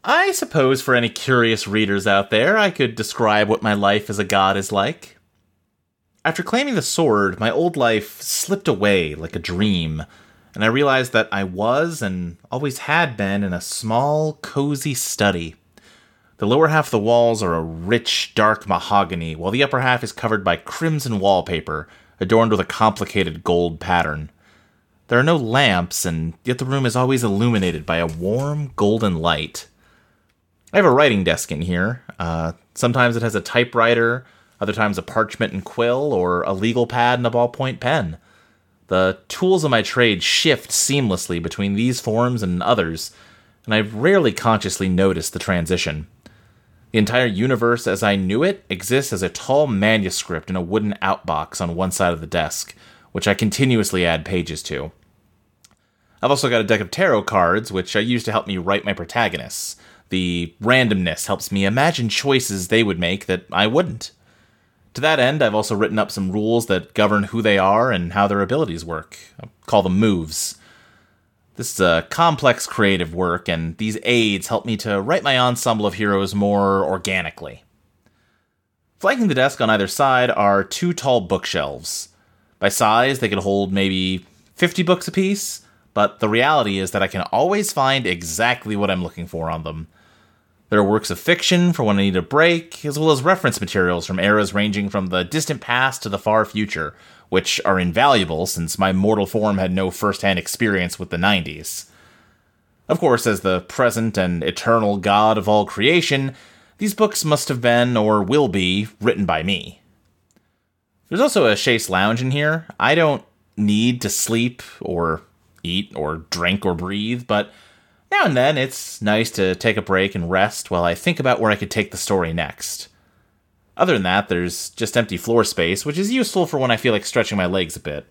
I suppose for any curious readers out there, I could describe what my life as a god is like. After claiming the sword, my old life slipped away like a dream, and I realized that I was, and always had been, in a small, cozy study. The lower half of the walls are a rich, dark mahogany, while the upper half is covered by crimson wallpaper, adorned with a complicated gold pattern. There are no lamps, and yet the room is always illuminated by a warm, golden light. I have a writing desk in here. Sometimes it has a typewriter, other times a parchment and quill, or a legal pad and a ballpoint pen. The tools of my trade shift seamlessly between these forms and others, and I've rarely consciously noticed the transition. The entire universe as I knew it exists as a tall manuscript in a wooden outbox on one side of the desk, which I continuously add pages to. I've also got a deck of tarot cards, which I use to help me write my protagonists. The randomness helps me imagine choices they would make that I wouldn't. To that end, I've also written up some rules that govern who they are and how their abilities work. I call them moves. This is a complex creative work, and these aids help me to write my ensemble of heroes more organically. Flanking the desk on either side are 2 tall bookshelves. By size, they could hold maybe 50 books apiece, but the reality is that I can always find exactly what I'm looking for on them. There are works of fiction for when I need a break, as well as reference materials from eras ranging from the distant past to the far future, which are invaluable since my mortal form had no first-hand experience with the 90s. Of course, as the present and eternal god of all creation, these books must have been, or will be, written by me. There's also a chaise lounge in here. I don't need to sleep, or eat, or drink, or breathe, but now and then, it's nice to take a break and rest while I think about where I could take the story next. Other than that, there's just empty floor space, which is useful for when I feel like stretching my legs a bit.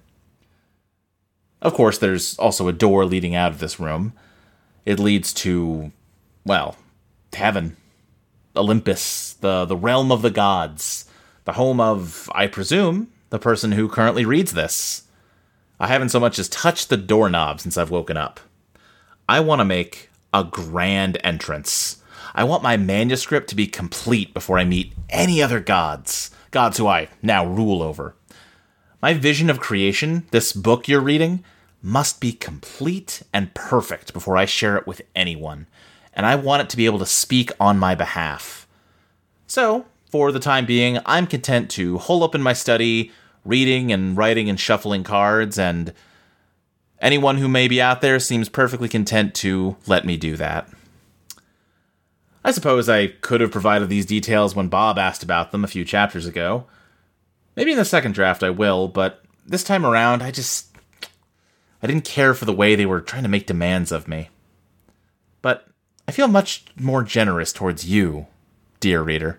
Of course, there's also a door leading out of this room. It leads to, well, heaven. Olympus, the realm of the gods. The home of, I presume, the person who currently reads this. I haven't so much as touched the doorknob since I've woken up. I want to make a grand entrance. I want my manuscript to be complete before I meet any other gods who I now rule over. My vision of creation, this book you're reading, must be complete and perfect before I share it with anyone, and I want it to be able to speak on my behalf. So, for the time being, I'm content to hole up in my study, reading and writing and shuffling cards, and anyone who may be out there seems perfectly content to let me do that. I suppose I could have provided these details when Bob asked about them a few chapters ago. Maybe in the second draft I will, but this time around I didn't care for the way they were trying to make demands of me. But I feel much more generous towards you, dear reader.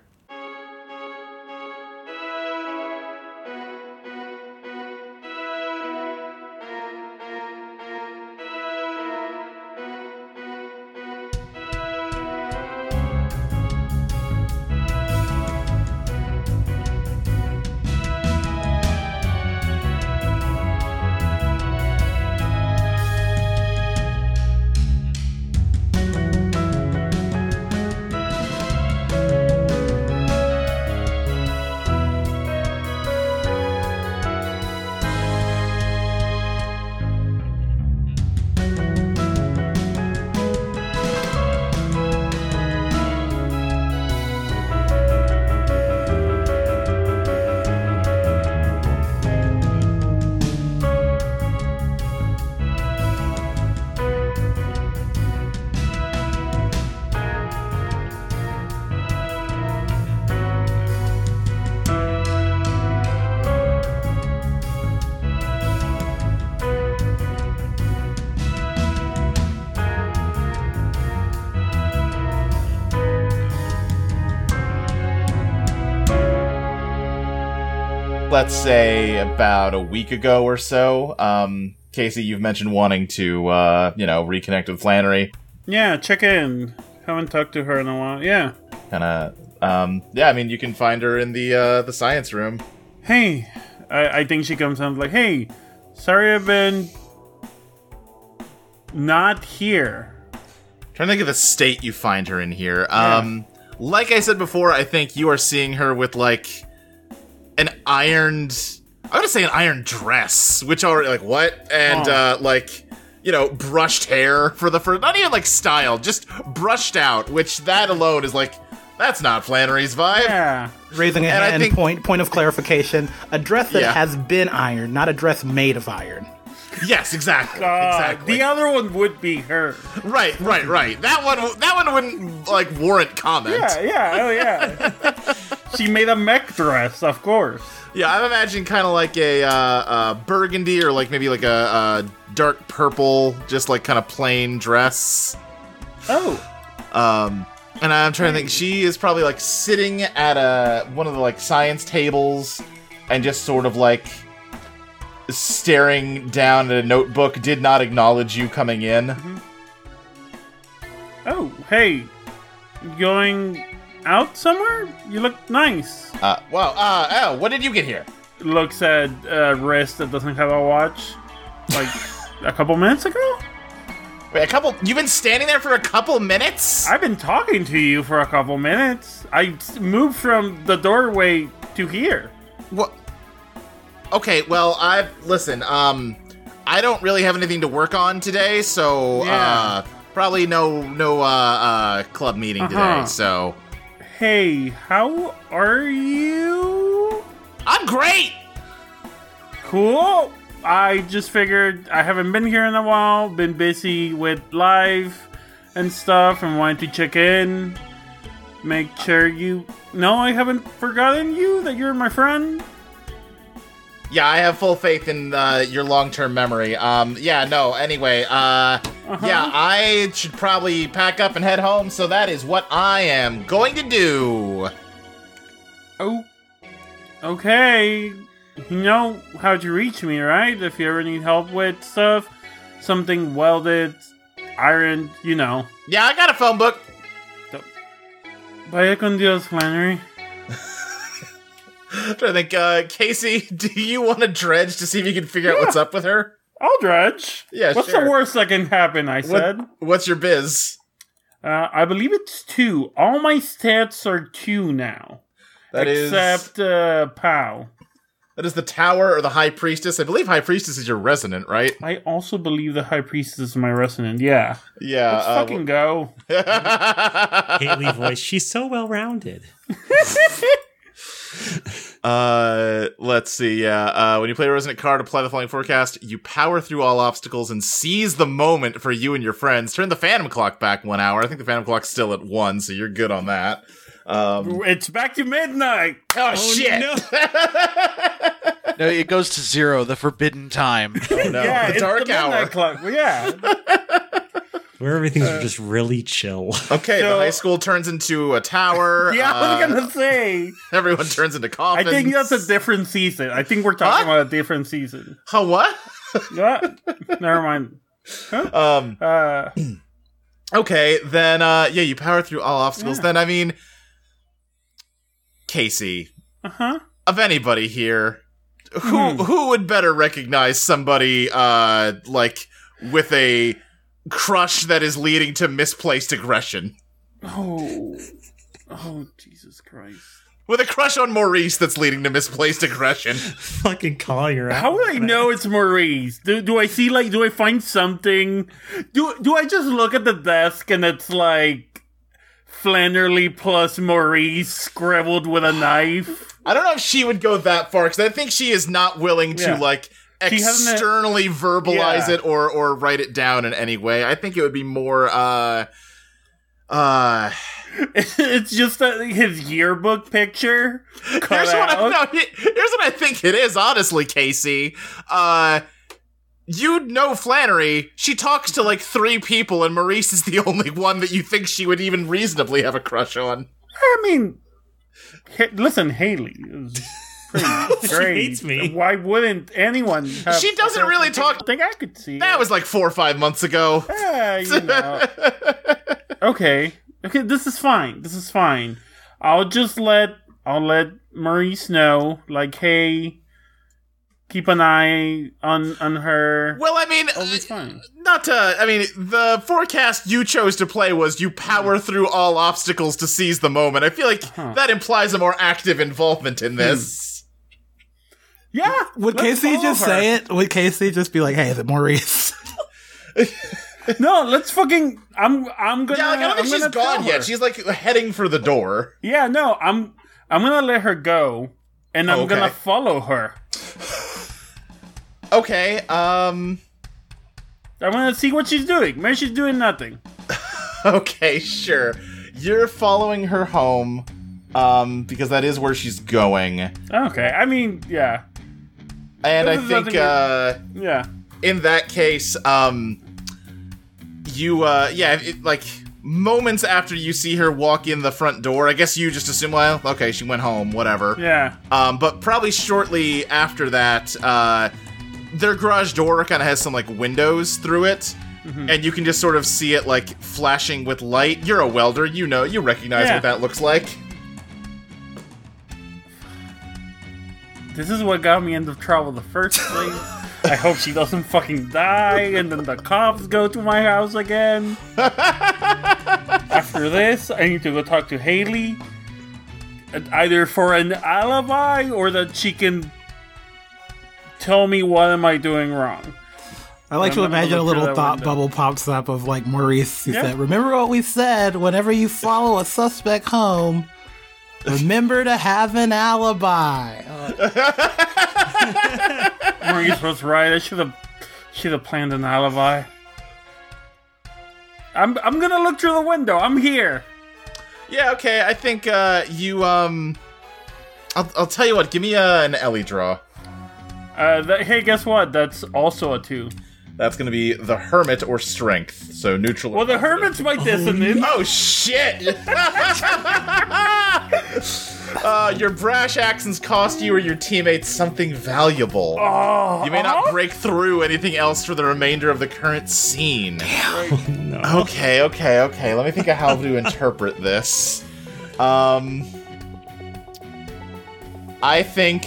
Let's say about a week ago or so, Casey, you've mentioned wanting to, reconnect with Flannery. Yeah, check in. Haven't talked to her in a while. Yeah. You can find her in the science room. Hey, I think she comes out like, hey, sorry I've been not here. trying to think of the state you find her in here. Like I said before, I think you are seeing her with like an ironed, I would say an iron dress, which already like what? And like, you know, brushed hair for the first, not even like styled, just brushed out, which that alone is like, that's not Flannery's vibe. Yeah. Raising a hand, point of clarification. A dress that has been ironed, not a dress made of iron. Yes, exactly. Exactly. The other one would be her. Right. That one wouldn't like warrant comment. Yeah. She made a mech dress, of course. Yeah, I'm imagining kind of like a burgundy or like maybe like a dark purple, just like kind of plain dress. Oh. And I'm trying to think. She is probably like sitting at one of the like science tables, and just sort of like staring down at a notebook. Did not acknowledge you coming in. Mm-hmm. Oh, hey, going out somewhere? You look nice. What did you get here? Looks at wrist that doesn't have a watch. Like a couple minutes ago? Wait, you've been standing there for a couple minutes? I've been talking to you for a couple minutes. I moved from the doorway to here. What? Okay, well, listen, I don't really have anything to work on today, so, probably no club meeting today, so. Hey, how are you? I'm great! Cool. I just figured I haven't been here in a while, been busy with live and stuff, and wanted to check in, make sure you know I haven't forgotten you, that you're my friend. Yeah, I have full faith in your long-term memory. Anyway, yeah, I should probably pack up and head home, so that is what I am going to do. Oh, okay. You know how to reach me, right? If you ever need help with stuff, something welded, ironed, you know. Yeah, I got a phone book. Vaya con Dios, Flannery. I'm trying to think, Casey, do you want to dredge to see if you can figure out what's up with her? I'll dredge. Yeah, What's sure. the worst that can happen, I said? What's your biz? I believe it's 2. All my stats are 2 now. Except POW. That is the Tower or the High Priestess. I believe High Priestess is your resonant, right? I also believe the High Priestess is my resonant, yeah. Yeah. Let's fucking go. Haley voice, she's so well-rounded. Let's see, when you play a resonant card, apply the following forecast. You power through all obstacles and seize the moment for you and your friends. Turn the Phantom Clock back 1 hour. I think the Phantom Clock's still at 1, so you're good on that. It's back to midnight. Oh shit! No. No, it goes to 0, the forbidden time. Oh, no. Yeah, the dark it's the hour. midnight clock. Well, yeah. Where everything's just really chill. Okay, So- the high school turns into a tower. Yeah, I was gonna say. Everyone turns into I coffins. think that's a different season. I think we're talking about a different season. Huh, what? Never mind. Okay, then, you power through all obstacles. Yeah. Then, I mean, Casey, of anybody here, who would better recognize somebody, like, with a crush that is leading to misplaced aggression? Oh, Jesus Christ. With a crush on Maurice that's leading to misplaced aggression. Fucking call your out. How would I know it's Maurice? Do I see, like, do I find something? Do I just look at the desk and it's like Flannerly plus Maurice scribbled with a knife? I don't know if she would go that far, because I think she is not willing to, like, She hasn't- externally verbalize Yeah. it or write it down in any way. I think it would be more, It's just his yearbook picture cut here's out. here's what I think it is, honestly, Casey. You know Flannery. She talks to like 3 people, and Maurice is the only one that you think she would even reasonably have a crush on. I mean, listen, Haley is pretty great. hates me. Why wouldn't anyone have She doesn't really talk- I think I could see That it. was like 4 or 5 months ago. You know. Okay, this is fine. I'll let Maurice know, like, hey, keep an eye on her. Well, I mean, Always fine. The forecast you chose to play was you power through all obstacles to seize the moment. I feel like that implies a more active involvement in this. Yeah. Would Casey just say it? Would Casey just be like, "Hey, is it Maurice?" No, let's fucking. I'm gonna. Yeah, like, I don't think she's gone yet. She's like heading for the door. Yeah, no, I'm gonna let her go, and I'm gonna follow her. Okay. I'm gonna see what she's doing. Maybe she's doing nothing. Okay, sure. You're following her home, because that is where she's going. Okay, I mean, yeah. And I think, yeah. in that case, moments after you see her walk in the front door, I guess you just assume, well, okay, she went home, whatever. Yeah. But probably shortly after that, their garage door kind of has some, like, windows through it, and you can just sort of see it, like, flashing with light. You're a welder, you recognize what that looks like. This is what got me into trouble in the first place. I hope she doesn't fucking die, and then the cops go to my house again. After this, I need to go talk to Haley, either for an alibi or that she can tell me what am I doing wrong. I like to imagine a little thought bubble pops up of like Maurice. He said, "Remember what we said? Whenever you follow a suspect home, remember to have an alibi." Maurice was right. I should have planned an alibi. I'm gonna look through the window. I'm here. Yeah, okay. I think you I'll tell you what. Give me an Ellie draw. Hey, guess what? That's also a 2. That's gonna be the Hermit or Strength. So neutral. Well, the Hermit's my dissonance. Oh shit! Your brash actions cost you or your teammates something valuable. You may not break through anything else for the remainder of the current scene. No. Okay. Let me think of how to interpret this. I think,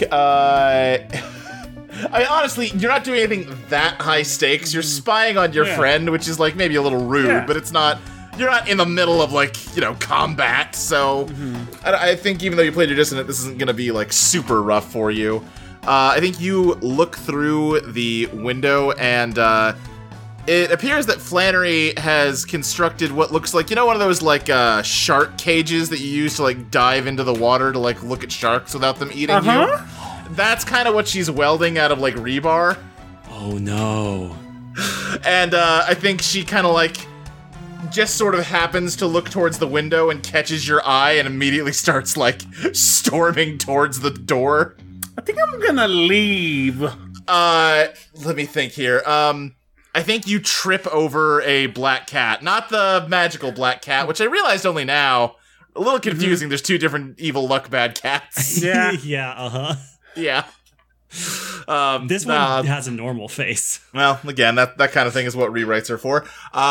honestly, you're not doing anything that high stakes. You're spying on your friend, which is, like, maybe a little rude, but it's not... You're not in the middle of, like, combat, so... I think even though you played your dissonant, this isn't gonna be, like, super rough for you. I think you look through the window, and, it appears that Flannery has constructed what looks like, one of those, like, shark cages that you use to, like, dive into the water to, like, look at sharks without them eating you. That's kind of what she's welding out of, like, rebar. Oh, no. And, I think she kind of, like... just sort of happens to look towards the window and catches your eye and immediately starts, like, storming towards the door. I think I'm gonna leave. Let me think here. I think you trip over a black cat. Not the magical black cat, which I realized only now. A little confusing. There's 2 different evil luck bad cats. Yeah. Yeah, uh-huh. Yeah. This one has a normal face. Well, again, that kind of thing is what rewrites are for.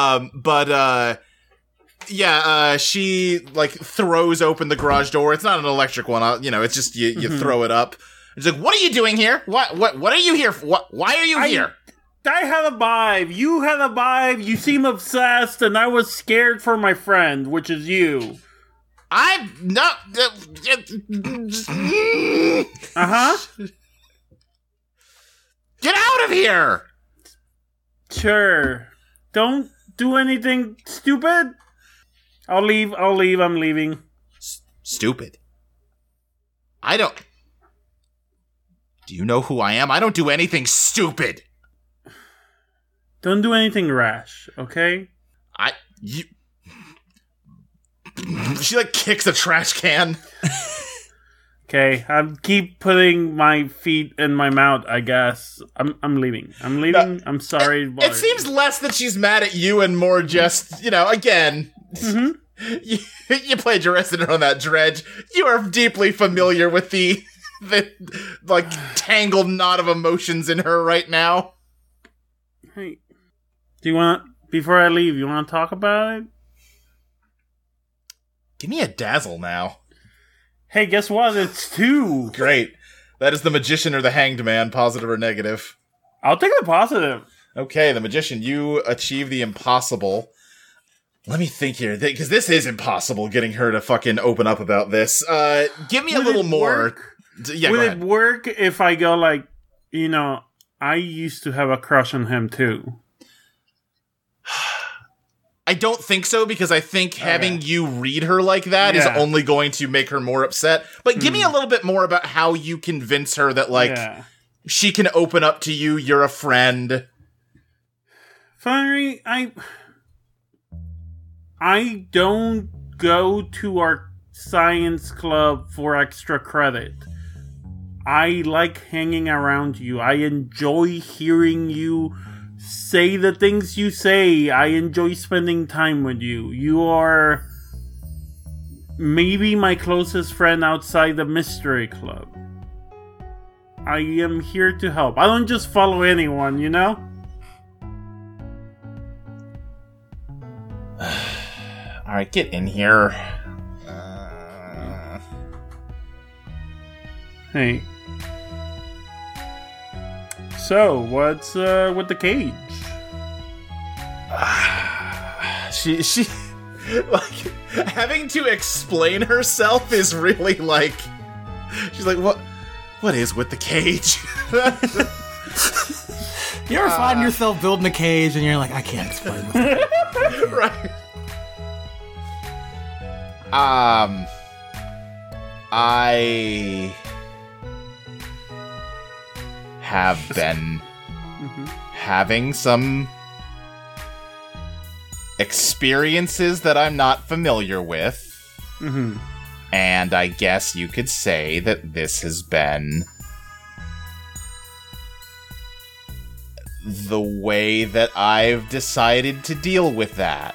She, like, throws open the garage door. It's not an electric one, it's just you throw it up. It's like, what are you doing here? What are you here for? Why are you here? I had a vibe. You had a vibe. You seem obsessed, and I was scared for my friend, which is you. I'm not... Get out of here! Sure. Don't do anything stupid. I'll leave. I'm leaving. Stupid? I don't... Do you know who I am? I don't do anything stupid! Don't do anything rash, okay? She, like, kicks a trash can. Okay, I'll keep putting my feet in my mouth, I guess. I'm leaving. I'm leaving. I'm sorry. It seems less that she's mad at you and more just, again... You played your resident on that dredge. You are deeply familiar with the like, tangled knot of emotions in her right now. Hey, do you want... Before I leave, you want to talk about it? Give me a dazzle now. Hey, guess what? It's 2. Great. That is the magician or the hanged man, positive or negative. I'll take the positive. Okay, the magician, you achieve the impossible. Let me think here, because this is impossible, getting her to fucking open up about this. Give me a little more. Yeah, would it work if I go like, I used to have a crush on him too? I don't think so, because I think having you read her like that is only going to make her more upset. But give me a little bit more about how you convince her that, like, she can open up to you, you're a friend. Flannery, I don't go to our science club for extra credit. I like hanging around you. I enjoy hearing you say the things you say. I enjoy spending time with you. You are maybe my closest friend outside the mystery club. I am here to help. I don't just follow anyone, you know? Alright, get in here. Hey. So, what's with the cage? She like having to explain herself is really like, she's like, what is with the cage? You ever find yourself building a cage and you're like, I can't explain this. Right. I have been having some experiences that I'm not familiar with. And I guess you could say that this has been the way that I've decided to deal with that.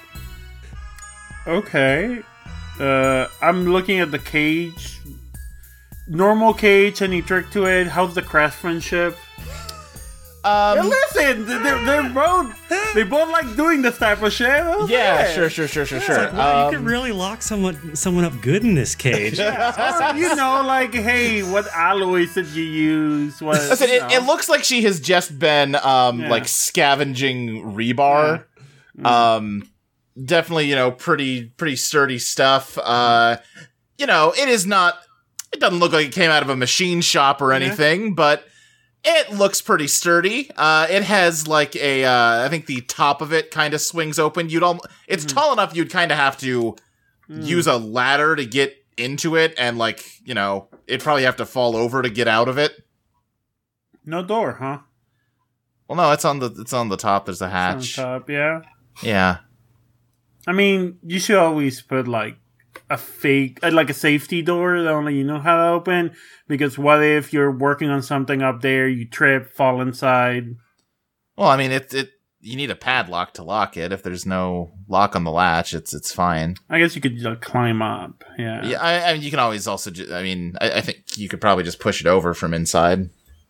Okay. I'm looking at the cage. Normal cage, any trick to it? How's the craftsmanship? Listen, they both like doing this type of shit. Yeah, sure. Like, well, you could really lock someone up good in this cage. Like, hey, what alloys did you use? Listen, it looks like she has just been like scavenging rebar. Definitely, pretty sturdy stuff. It is not. It doesn't look like it came out of a machine shop or anything, but it looks pretty sturdy. It has like I think the top of it kind of swings open. It's tall enough you'd kind of have to use a ladder to get into it, and it'd probably have to fall over to get out of it. No door, huh? Well, no, it's on the top. There's a hatch. It's on top, yeah. Yeah. I mean, you should always put like a safety door that only you know how to open, because what if you're working on something up there, you trip, fall inside? Well, I mean, you need a padlock to lock it. If there's no lock on the latch, it's fine. I guess you could climb up. Yeah. Yeah. I mean, you can always also. I think you could probably just push it over from inside.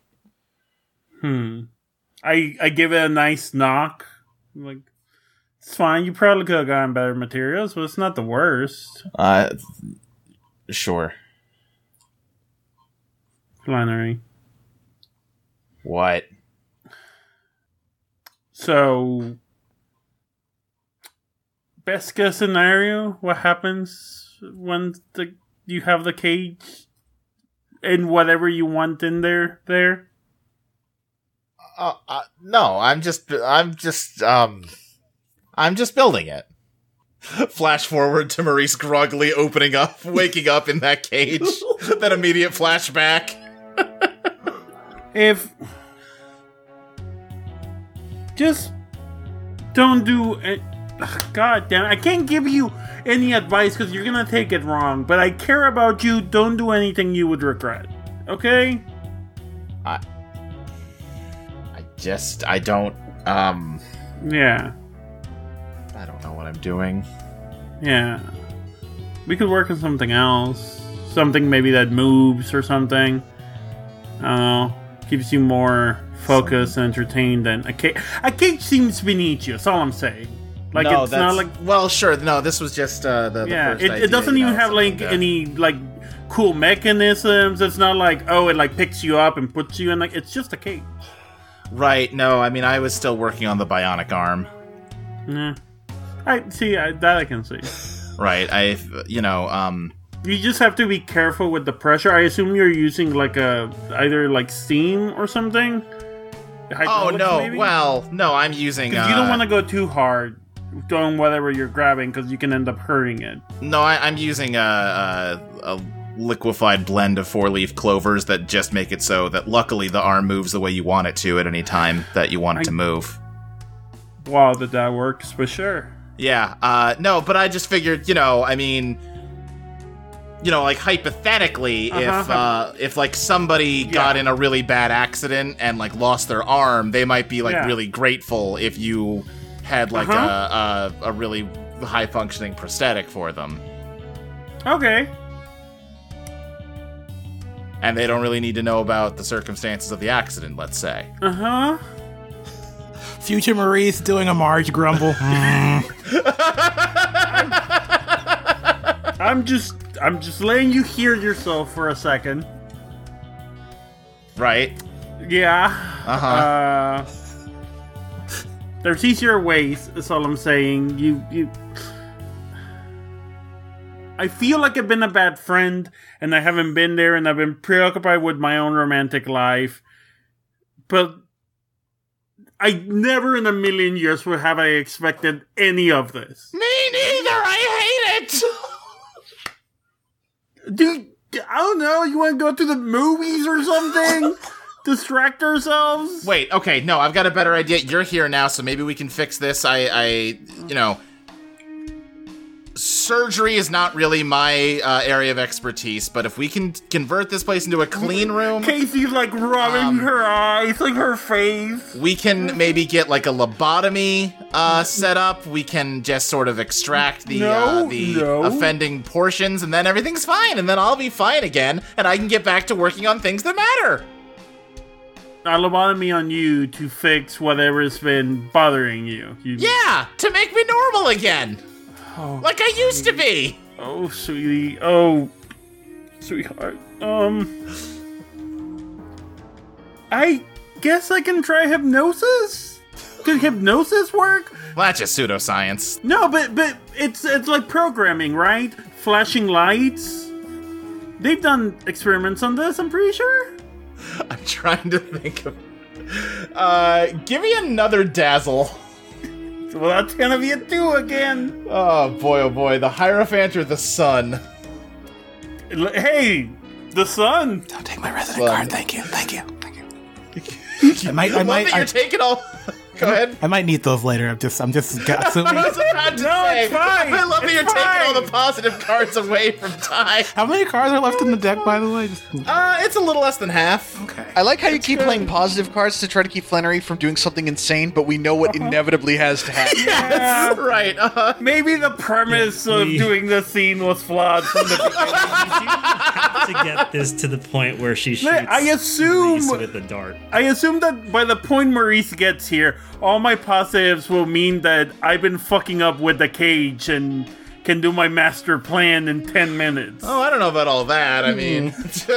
I give it a nice knock. Like, it's fine. You probably could have gotten better materials, but it's not the worst. Sure. Flannery. What? So, best case scenario, what happens when you have the cage and whatever you want in there? No, I'm just building it. Flash forward to Maurice groggily waking up in that cage. That immediate flashback. Just don't do it. God damn it. I can't give you any advice because you're gonna take it wrong, but I care about you. Don't do anything you would regret. Okay? I don't, Yeah. I don't know what I'm doing. Yeah. We could work on something else. Something maybe that moves or something. I don't know. Keeps you more focused and entertained than a cage. A cage seems beneath you. That's all I'm saying. Like, no, it's not like. Well, sure. No, this was just the yeah, first idea, it doesn't even have like to... any like cool mechanisms. It's not like, oh, it like picks you up and puts you in, like, it's just a cage. Right, no, I mean, I was still working on the bionic arm. Yeah. That I can see. Right, You just have to be careful with the pressure. I assume you're using like either like steam or something? Oh, no, maybe? well, no, I'm using... Because you don't want to go too hard doing whatever you're grabbing, because you can end up hurting it. No, I'm using a liquefied blend of 4-leaf clovers that just make it so that luckily the arm moves the way you want it to at any time that you want it to move. Wow, that works, but sure. Yeah, no, but I just figured, I mean... like, hypothetically, if like, somebody got in a really bad accident and, like, lost their arm, they might be, like, really grateful if you had, like, a really high-functioning prosthetic for them. Okay. And they don't really need to know about the circumstances of the accident, let's say. Uh-huh. Future Maurice doing a Marge grumble. I'm just letting you hear yourself for a second. Right. Yeah. Uh-huh. There's easier ways, that's all I'm saying. You I feel like I've been a bad friend, and I haven't been there, and I've been preoccupied with my own romantic life. But I never in a million years would have I expected any of this. Me neither, I hate it! Dude, I don't know, you want to go to the movies or something? Distract ourselves? Wait, okay, no, I've got a better idea. You're here now, so maybe we can fix this. Surgery is not really my area of expertise, but if we can convert this place into a clean room... Casey's, like, rubbing her eyes, like, her face. We can maybe get, like, a lobotomy set up. We can just sort of extract the offending portions, and then everything's fine, and then I'll be fine again, and I can get back to working on things that matter. A lobotomy on you to fix whatever's been bothering you. Yeah, to make me normal again. Oh, like I used to be. Oh, sweetie. Oh, sweetheart. I guess I can try hypnosis? Could hypnosis work? Well, that's just pseudoscience. No, but it's like programming, right? Flashing lights. They've done experiments on this, I'm pretty sure. I'm trying to think of... give me another dazzle. Well, that's gonna be a 2 again. Oh boy, the Hierophant or the Sun? Hey, the Sun. Don't take my resident card, thank you. I might you're taking all... Go ahead. I might need those later. I'm just assuming. I was about to say, it's fine. I love that you're taking all the positive cards away from Ty. How many cards are left in the deck, by the way? It's a little less than half. Okay. I like how you keep playing positive cards to try to keep Flannery from doing something insane, but we know what inevitably has to happen. Yes, right. Maybe the premise of doing the scene was flawed from the beginning. You have to get this to the point where she shoots I assume Maurice with the dart. I assume that by the point Maurice gets here, all my positives will mean that I've been fucking up with the cage and can do my master plan in 10 minutes. Oh, I don't know about all that. I mean...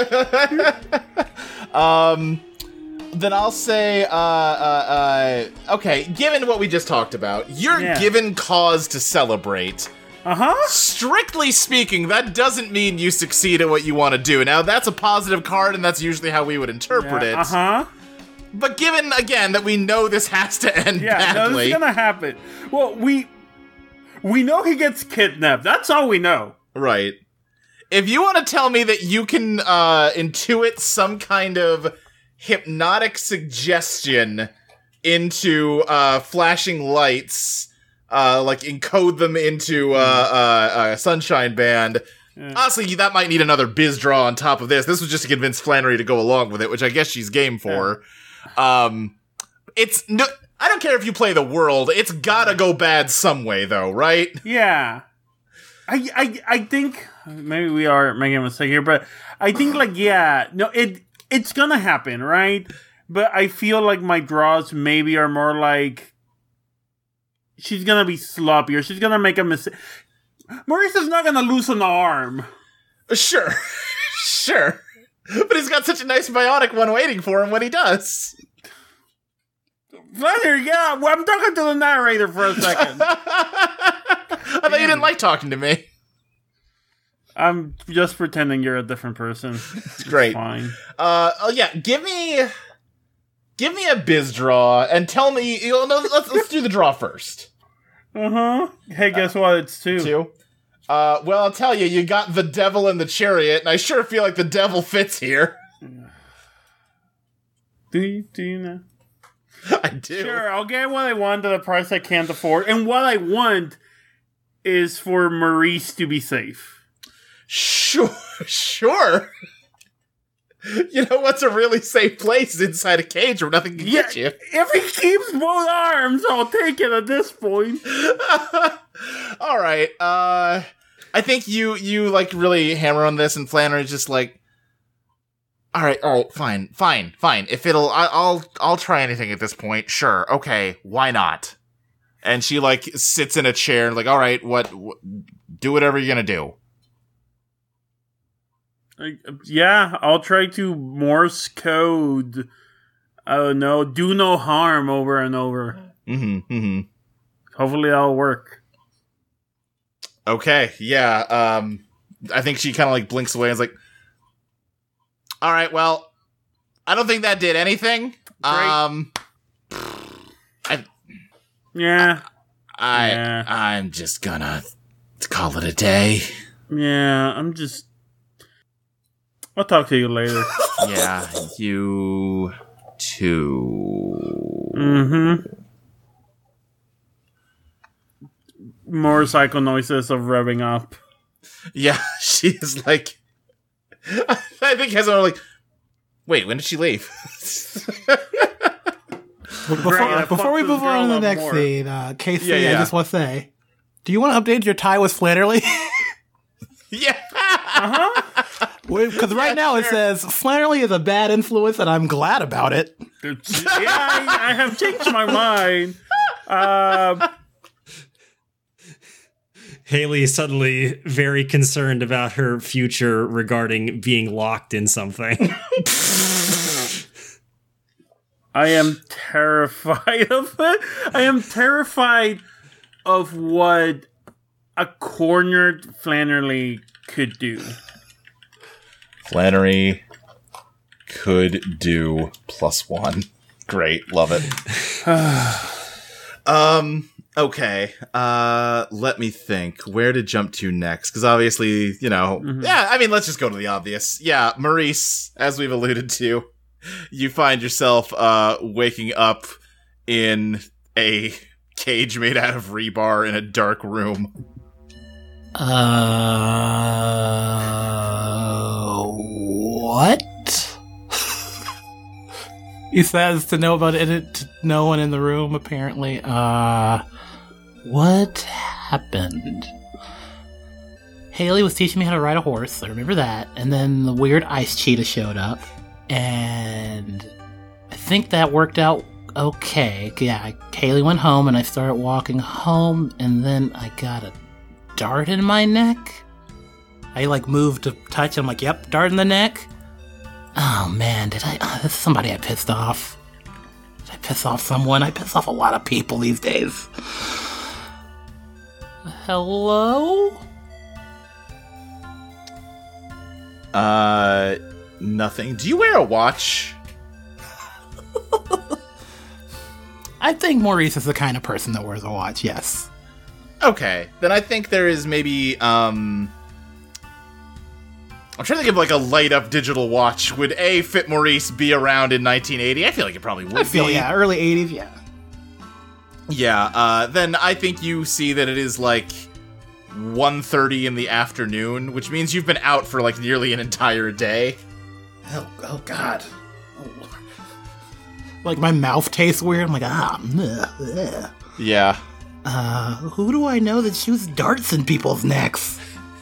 then I'll say, okay, given what we just talked about, you're given cause to celebrate. Uh-huh. Strictly speaking, that doesn't mean you succeed at what you want to do. Now, that's a positive card, and that's usually how we would interpret it. Uh-huh. But given, again, that we know this has to end badly... no, this is gonna happen. Well, we know he gets kidnapped. That's all we know. Right. If you want to tell me that you can intuit some kind of hypnotic suggestion into flashing lights, like encode them into a Sunshine Band... Honestly, that might need another biz draw on top of this. This was just to convince Flannery to go along with it, which I guess she's game for. It's no, I don't care if you play the world. It's gotta go bad some way, though, right? Yeah. I think maybe we are making a mistake here, but I think it's gonna happen, right? But I feel like my draws maybe are more like she's gonna be sloppy or she's gonna make a mistake. Maurice is not gonna lose an arm. Sure. Sure. But he's got such a nice bionic one waiting for him when he does. Flannery, yeah, well, I'm talking to the narrator for a second. I thought you didn't like talking to me. I'm just pretending you're a different person. It's great. Fine. Oh yeah, give me a biz draw and tell me. Let's do the draw first. Hey, guess what? It's 2. 2. Well, I'll tell you, you got the devil in the chariot, and I sure feel like the devil fits here. Do you know? I do. Sure, I'll get what I want at a price I can't afford, and what I want is for Maurice to be safe. Sure. You know what's a really safe place? Inside a cage where nothing can get you. If he keeps both arms, I'll take it at this point. All right. I think you like really hammer on this, and Flannery's just like, all right, fine. If I'll try anything at this point. Sure, okay, why not? And she like sits in a chair, like, all right, what do whatever you're gonna do. Yeah, I'll try to Morse code. I don't know, do no harm over and over. Hopefully that'll work. Okay, yeah. I think she kind of like blinks away and is like, all right, well, I don't think that did anything. Yeah. I'm just gonna call it a day. Yeah, I'll talk to you later. Yeah, you too. Motorcycle noises of revving up. Yeah, she is like, I think has like, wait, when did she leave? Before we move on to the next scene, Casey, I just want to say, do you want to update your tie with Flannery? Yeah. Because right now it says Flannery is a bad influence, and I'm glad about it. Yeah, I have changed my mind. Haley is suddenly very concerned about her future regarding being locked in something. I am terrified of it. I am terrified of what a cornered Flannery could do. Flannery could do +1. Great, love it. Okay. Let me think. Where to jump to next? Because obviously, yeah, I mean, let's just go to the obvious. Yeah, Maurice, as we've alluded to, you find yourself waking up in a cage made out of rebar in a dark room. What? He says to no one in the room, apparently. What happened? Haley was teaching me how to ride a horse, I remember that, and then the weird ice cheetah showed up, and I think that worked out okay. Yeah, Haley went home, and I started walking home, and then I got a dart in my neck. I moved to touch, and I'm like, yep, dart in the neck. Oh man, this is somebody I pissed off. Did I piss off someone? I piss off a lot of people these days. Hello? Nothing. Do you wear a watch? I think Maurice is the kind of person that wears a watch, yes. Okay, then I think there is maybe, I'm trying to think of a light-up digital watch. Would A, fit Maurice be around in 1980? I feel like it probably would be. Yeah, early 80s, yeah. Yeah, then I think you see that it is 1:30 in the afternoon, which means you've been out for nearly an entire day. Oh God. Oh. My mouth tastes weird. I'm like, bleh. Yeah. Who do I know that shoots darts in people's necks?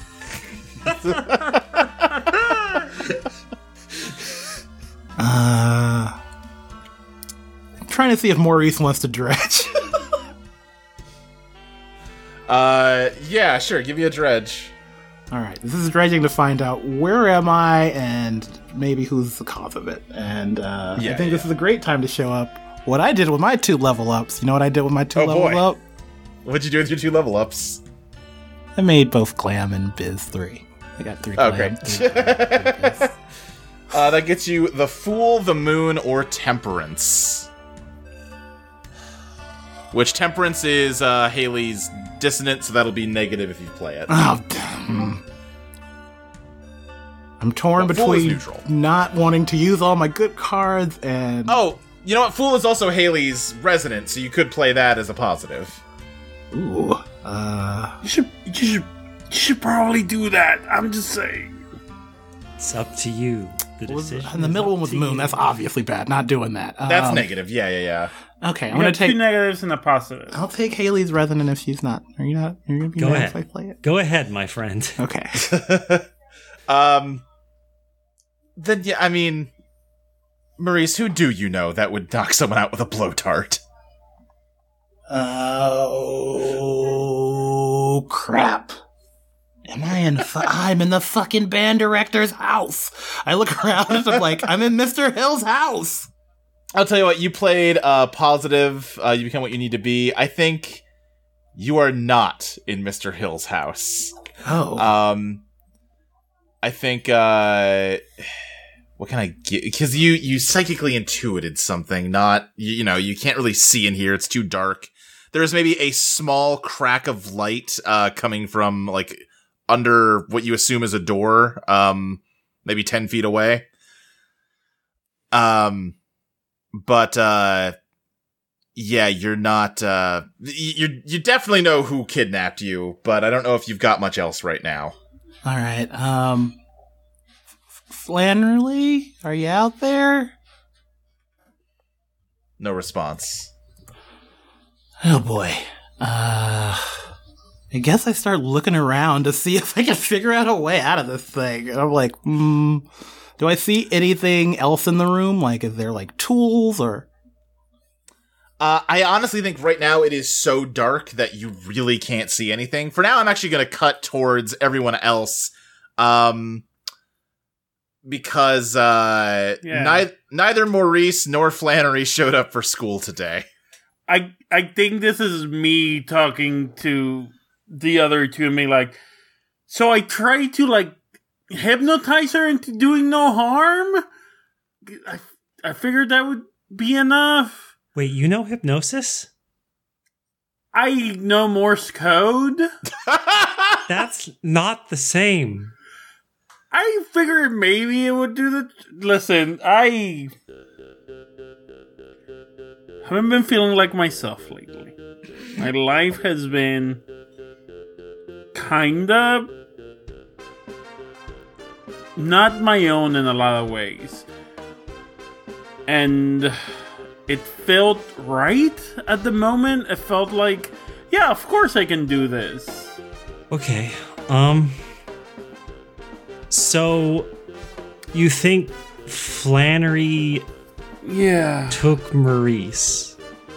I'm trying to see if Maurice wants to dredge. Yeah, sure. Give me a dredge. All right, this is dredging to find out where am I and maybe who's the cause of it. And I think this is a great time to show up what I did with my 2 level ups. You know what I did with my 2 level up? What'd you do with your 2 level ups? I made both Glam and Biz 3. I got 3 Glam. great. 3 Biz. That gets you the Fool, the Moon, or Temperance. Which Temperance is Haley's dissonant, so that'll be negative if you play it. Oh, damn. I'm torn Fool is between neutral. not wanting to use all my good cards and... Oh, you know what? Fool is also Haley's resonant, so you could play that as a positive. Ooh. You should probably do that. I'm just saying. It's up to you. The decision. And the is middle up one was to Moon. you. That's obviously bad. Not doing that. That's negative. Yeah. Okay, I'm You gonna got 2 take. negatives and a positive. I'll take Haley's resonant if she's not. Are you not? You're gonna be Go mad ahead. if I play it. Go ahead, my friend. Okay. Then, yeah, I mean... Maurice, who do you know that would knock someone out with a blowdart? Oh crap! Am I in? I'm in the fucking band director's house. I look around and I'm like, I'm in Mr. Hill's house. I'll tell you what, you played positive, you become what you need to be. I think you are not in Mr. Hill's house. Oh. I think, what can I get? Because you psychically intuited something, not, you know, you can't really see in here, it's too dark. There's maybe a small crack of light, coming from, like, under what you assume is a door, maybe 10 feet away. But, yeah, you're not, you definitely know who kidnapped you, but I don't know if you've got much else right now. All right. Flannery, are you out there? No response. Oh boy. I guess I start looking around to see if I can figure out a way out of this thing. And I'm like, do I see anything else in the room? Like, is there like tools or? I honestly think right now it is so dark that you really can't see anything. For now, I'm actually going to cut towards everyone else. Because neither Maurice nor Flannery showed up for school today. I think this is me talking to the other two and being like, so I tried to like hypnotize her into doing no harm? I figured that would be enough. Wait, you know hypnosis? I know Morse code. That's not the same. I figured maybe it would do the... Listen, I haven't been feeling like myself lately. My life has been kinda not my own in a lot of ways. And it felt right at the moment. It felt like, yeah, of course I can do this. Okay, so you think Flannery took Maurice?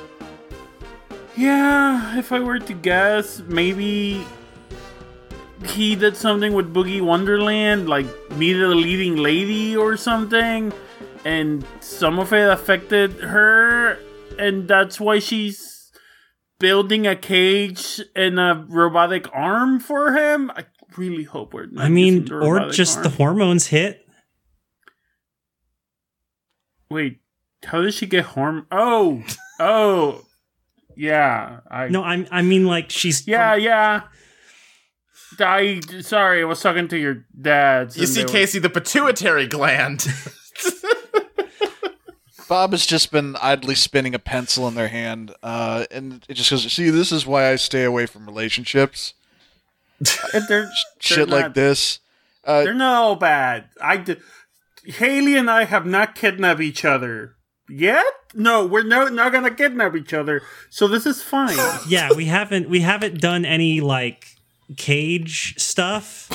Yeah, if I were to guess, maybe he did something with Boogie Wonderland, like needed a leading lady or something, and some of it affected her, and that's why she's building a cage and a robotic arm for him. I really hope we're not using the or robotic just arm. the hormones hit. Wait, how did she get Oh, yeah. No, I mean like she's Yeah. Sorry, I was talking to your dad. You see, Casey, the pituitary gland. Bob has just been idly spinning a pencil in their hand, and it just goes, see, this is why I stay away from relationships. They're Shit not- like this. They're not all bad. Haley and I have not kidnapped each other yet. No, we're not gonna kidnap each other. So this is fine. Yeah, we haven't done any like cage stuff.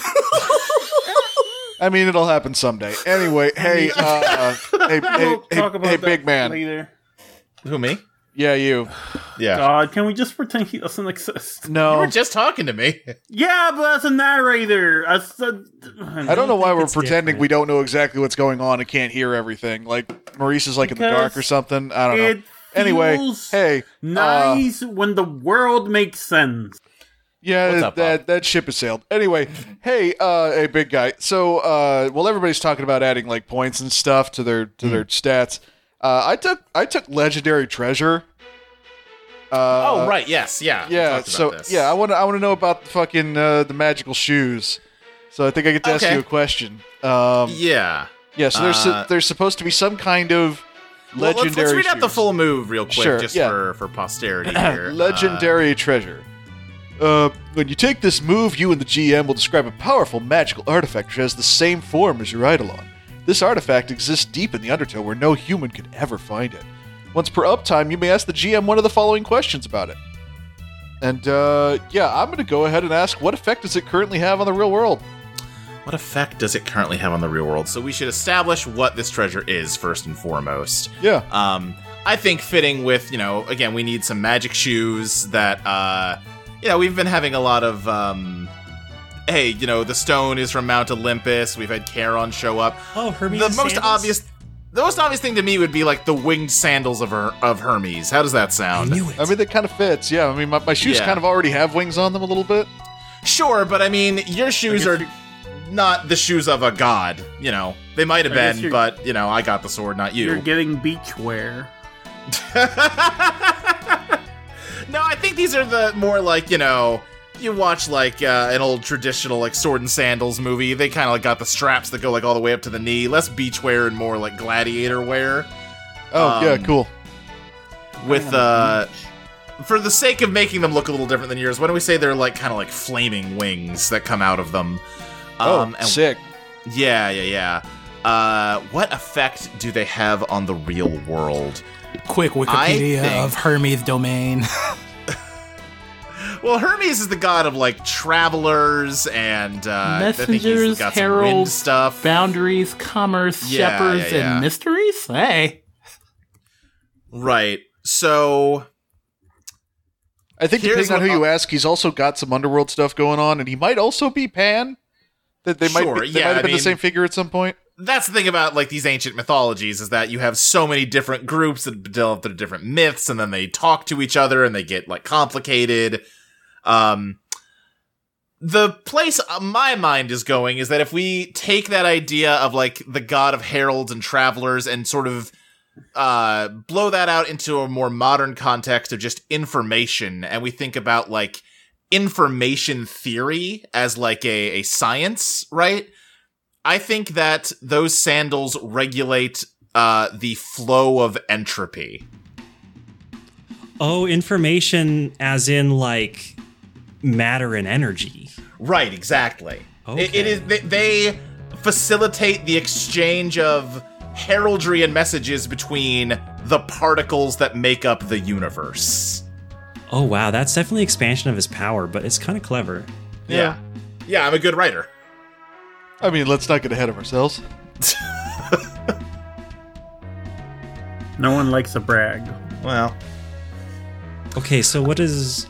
I mean, it'll happen someday. Anyway, hey, We'll talk about hey, that big man. later. Who, me? Yeah, you. Yeah. God, can we just pretend he doesn't exist? You No. were just talking to me. Yeah, but as a narrator, I don't know why we're it's pretending different. we don't know exactly what's going on and can't hear everything. Like Maurice is like in the Because dark or something. I don't know. it Anyway, feels hey, nice when the world makes sense. yeah, What's up, Bob? that ship has sailed. Anyway, hey, big guy. So, while everybody's talking about adding like points and stuff to their stats, I took legendary treasure. Oh, right. Yes. Yeah. we Yeah. talked about So this. yeah, I want to know about the fucking the magical shoes. So I think I get to ask Okay. you a question. Yeah. Yeah. So there's supposed to be some kind of Well, legendary. let's read out the shoes. full move real quick, Sure, just yeah. for posterity here. Legendary treasure. When you take this move, you and the GM will describe a powerful magical artifact which has the same form as your Eidolon. This artifact exists deep in the Undertow where no human could ever find it. Once per uptime, you may ask the GM one of the following questions about it. And, I'm going to go ahead and ask, what effect does it currently have on the real world? What effect does it currently have on the real world? So we should establish what this treasure is first and foremost. Yeah. I think fitting with, again, we need some magic shoes that, we've been having a lot of, the stone is from Mount Olympus. We've had Charon show up. Oh, Hermes. The most sandals? obvious thing to me would be like the winged sandals of Hermes. How does that I sound? knew it. I mean, that kind of fits. Yeah, I mean, my shoes Yeah. kind of already have wings on them a little bit. Sure, but I mean, your shoes are not the shoes of a god. They might have I guess been, you're- but I got the sword, not You're you. getting beach wear. No, I think these are the more like you watch like an old traditional like sword and sandals movie. They kind of like got the straps that go like all the way up to the knee, less beach wear and more like gladiator wear. Oh, yeah, cool. With for the sake of making them look a little different than yours, why don't we say they're like kind of like flaming wings that come out of them? And sick. Yeah. What effect do they have on the real world? Quick Wikipedia I think- of Hermes' domain. Well, Hermes is the god of like travelers and I think he's Messengers, got some wind heralds, stuff. boundaries, commerce, Yeah, shepherds, yeah. and mysteries? Hey. Right. So I think Here's depending on what who you ask, he's also got some underworld stuff going on, and he might also be Pan. That they Sure, might yeah, have I been mean- the same figure at some point. that's the thing about like these ancient mythologies is that you have so many different groups that develop their different myths, and then they talk to each other and they get like complicated. The place my mind is going is that if we take that idea of like the god of heralds and travelers and sort of blow that out into a more modern context of just information, and we think about like information theory as like a science, right? I think that those sandals regulate the flow of entropy. Oh, information as in like matter and energy. Right, exactly. Okay. It is they facilitate the exchange of heraldry and messages between the particles that make up the universe. Oh wow, that's definitely expansion of his power, but it's kind of clever. Yeah, I'm a good writer. I mean, let's not get ahead of ourselves. No one likes a brag. Well, Okay, so what does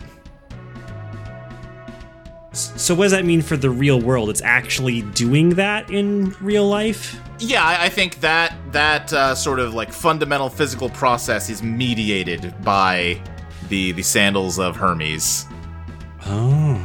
that mean for the real world? It's actually doing that in real life? yeah, I think that sort of like fundamental physical process is mediated by the sandals of Hermes. Oh.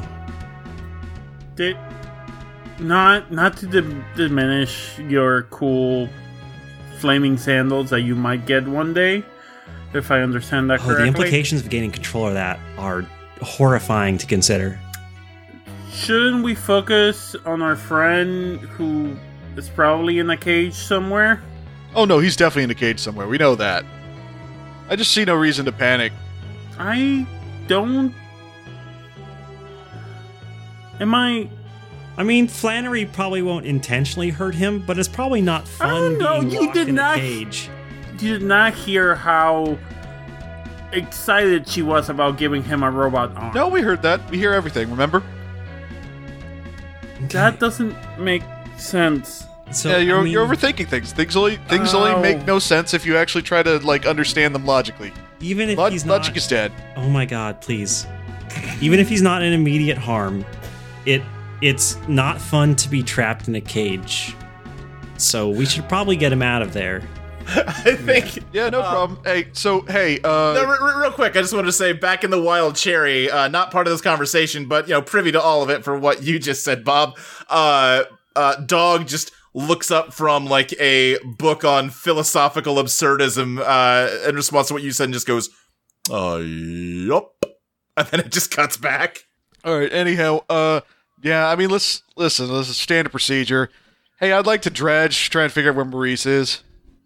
Not to diminish your cool flaming sandals that you might get one day, if I understand that Oh, correctly. the implications of gaining control of that are horrifying to consider. Shouldn't we focus on our friend who is probably in a cage somewhere? Oh no, he's definitely in a cage somewhere. We know that. I just see no reason to panic. I don't. Am I? I mean, Flannery probably won't intentionally hurt him, but it's probably not fun don't know, being you locked did in not- a cage. Did not hear how excited she was about giving him a robot arm. No, we heard that. We hear everything, remember? That doesn't make sense. So, Yeah, you're I mean, overthinking things. Things only Oh. make no sense if you actually try to like understand them logically. Even if he's not, Logic is dead. oh my god, please. Even if he's not in immediate harm, it's not fun to be trapped in a cage. So we should probably get him out of there. I think. Yeah, no problem. Hey, No, real quick, I just wanted to say, back in the wild cherry, not part of this conversation, but privy to all of it for what you just said, Bob. Dog just looks up from like a book on philosophical absurdism in response to what you said, and just goes, yup, and then it just cuts back. all right. Anyhow, yeah. I mean, let's listen. This is standard procedure. Hey, I'd like to dredge, try and figure out where Maurice is.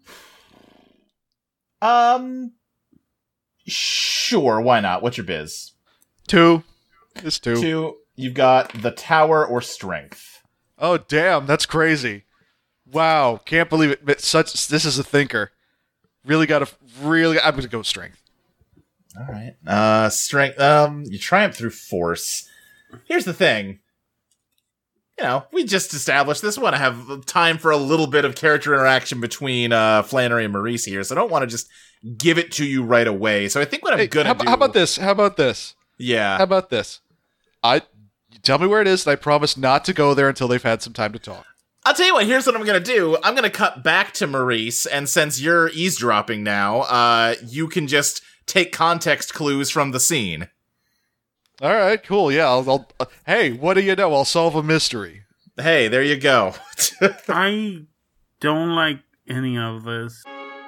Sure, why not? What's your biz? 2. It's 2. 2, you've got the tower or strength. Oh, damn, that's crazy. Wow, can't believe it. But this is a thinker. I'm gonna go with strength. All right. Strength. You triumph through force. Here's the thing. We just established this. Want to have time for a little bit of character interaction between Flannery and Maurice here, so I don't want to just give it to you right away. So I think what I'm gonna do. How about this? Yeah. How about this? You tell me where it is, and I promise not to go there until they've had some time to talk. I'll tell you what, here's what I'm going to do. I'm going to cut back to Maurice, and since you're eavesdropping now, you can just take context clues from the scene. All right, cool. Yeah, I'll hey, what do you know? I'll solve a mystery. Hey, there you go. I don't like any of this.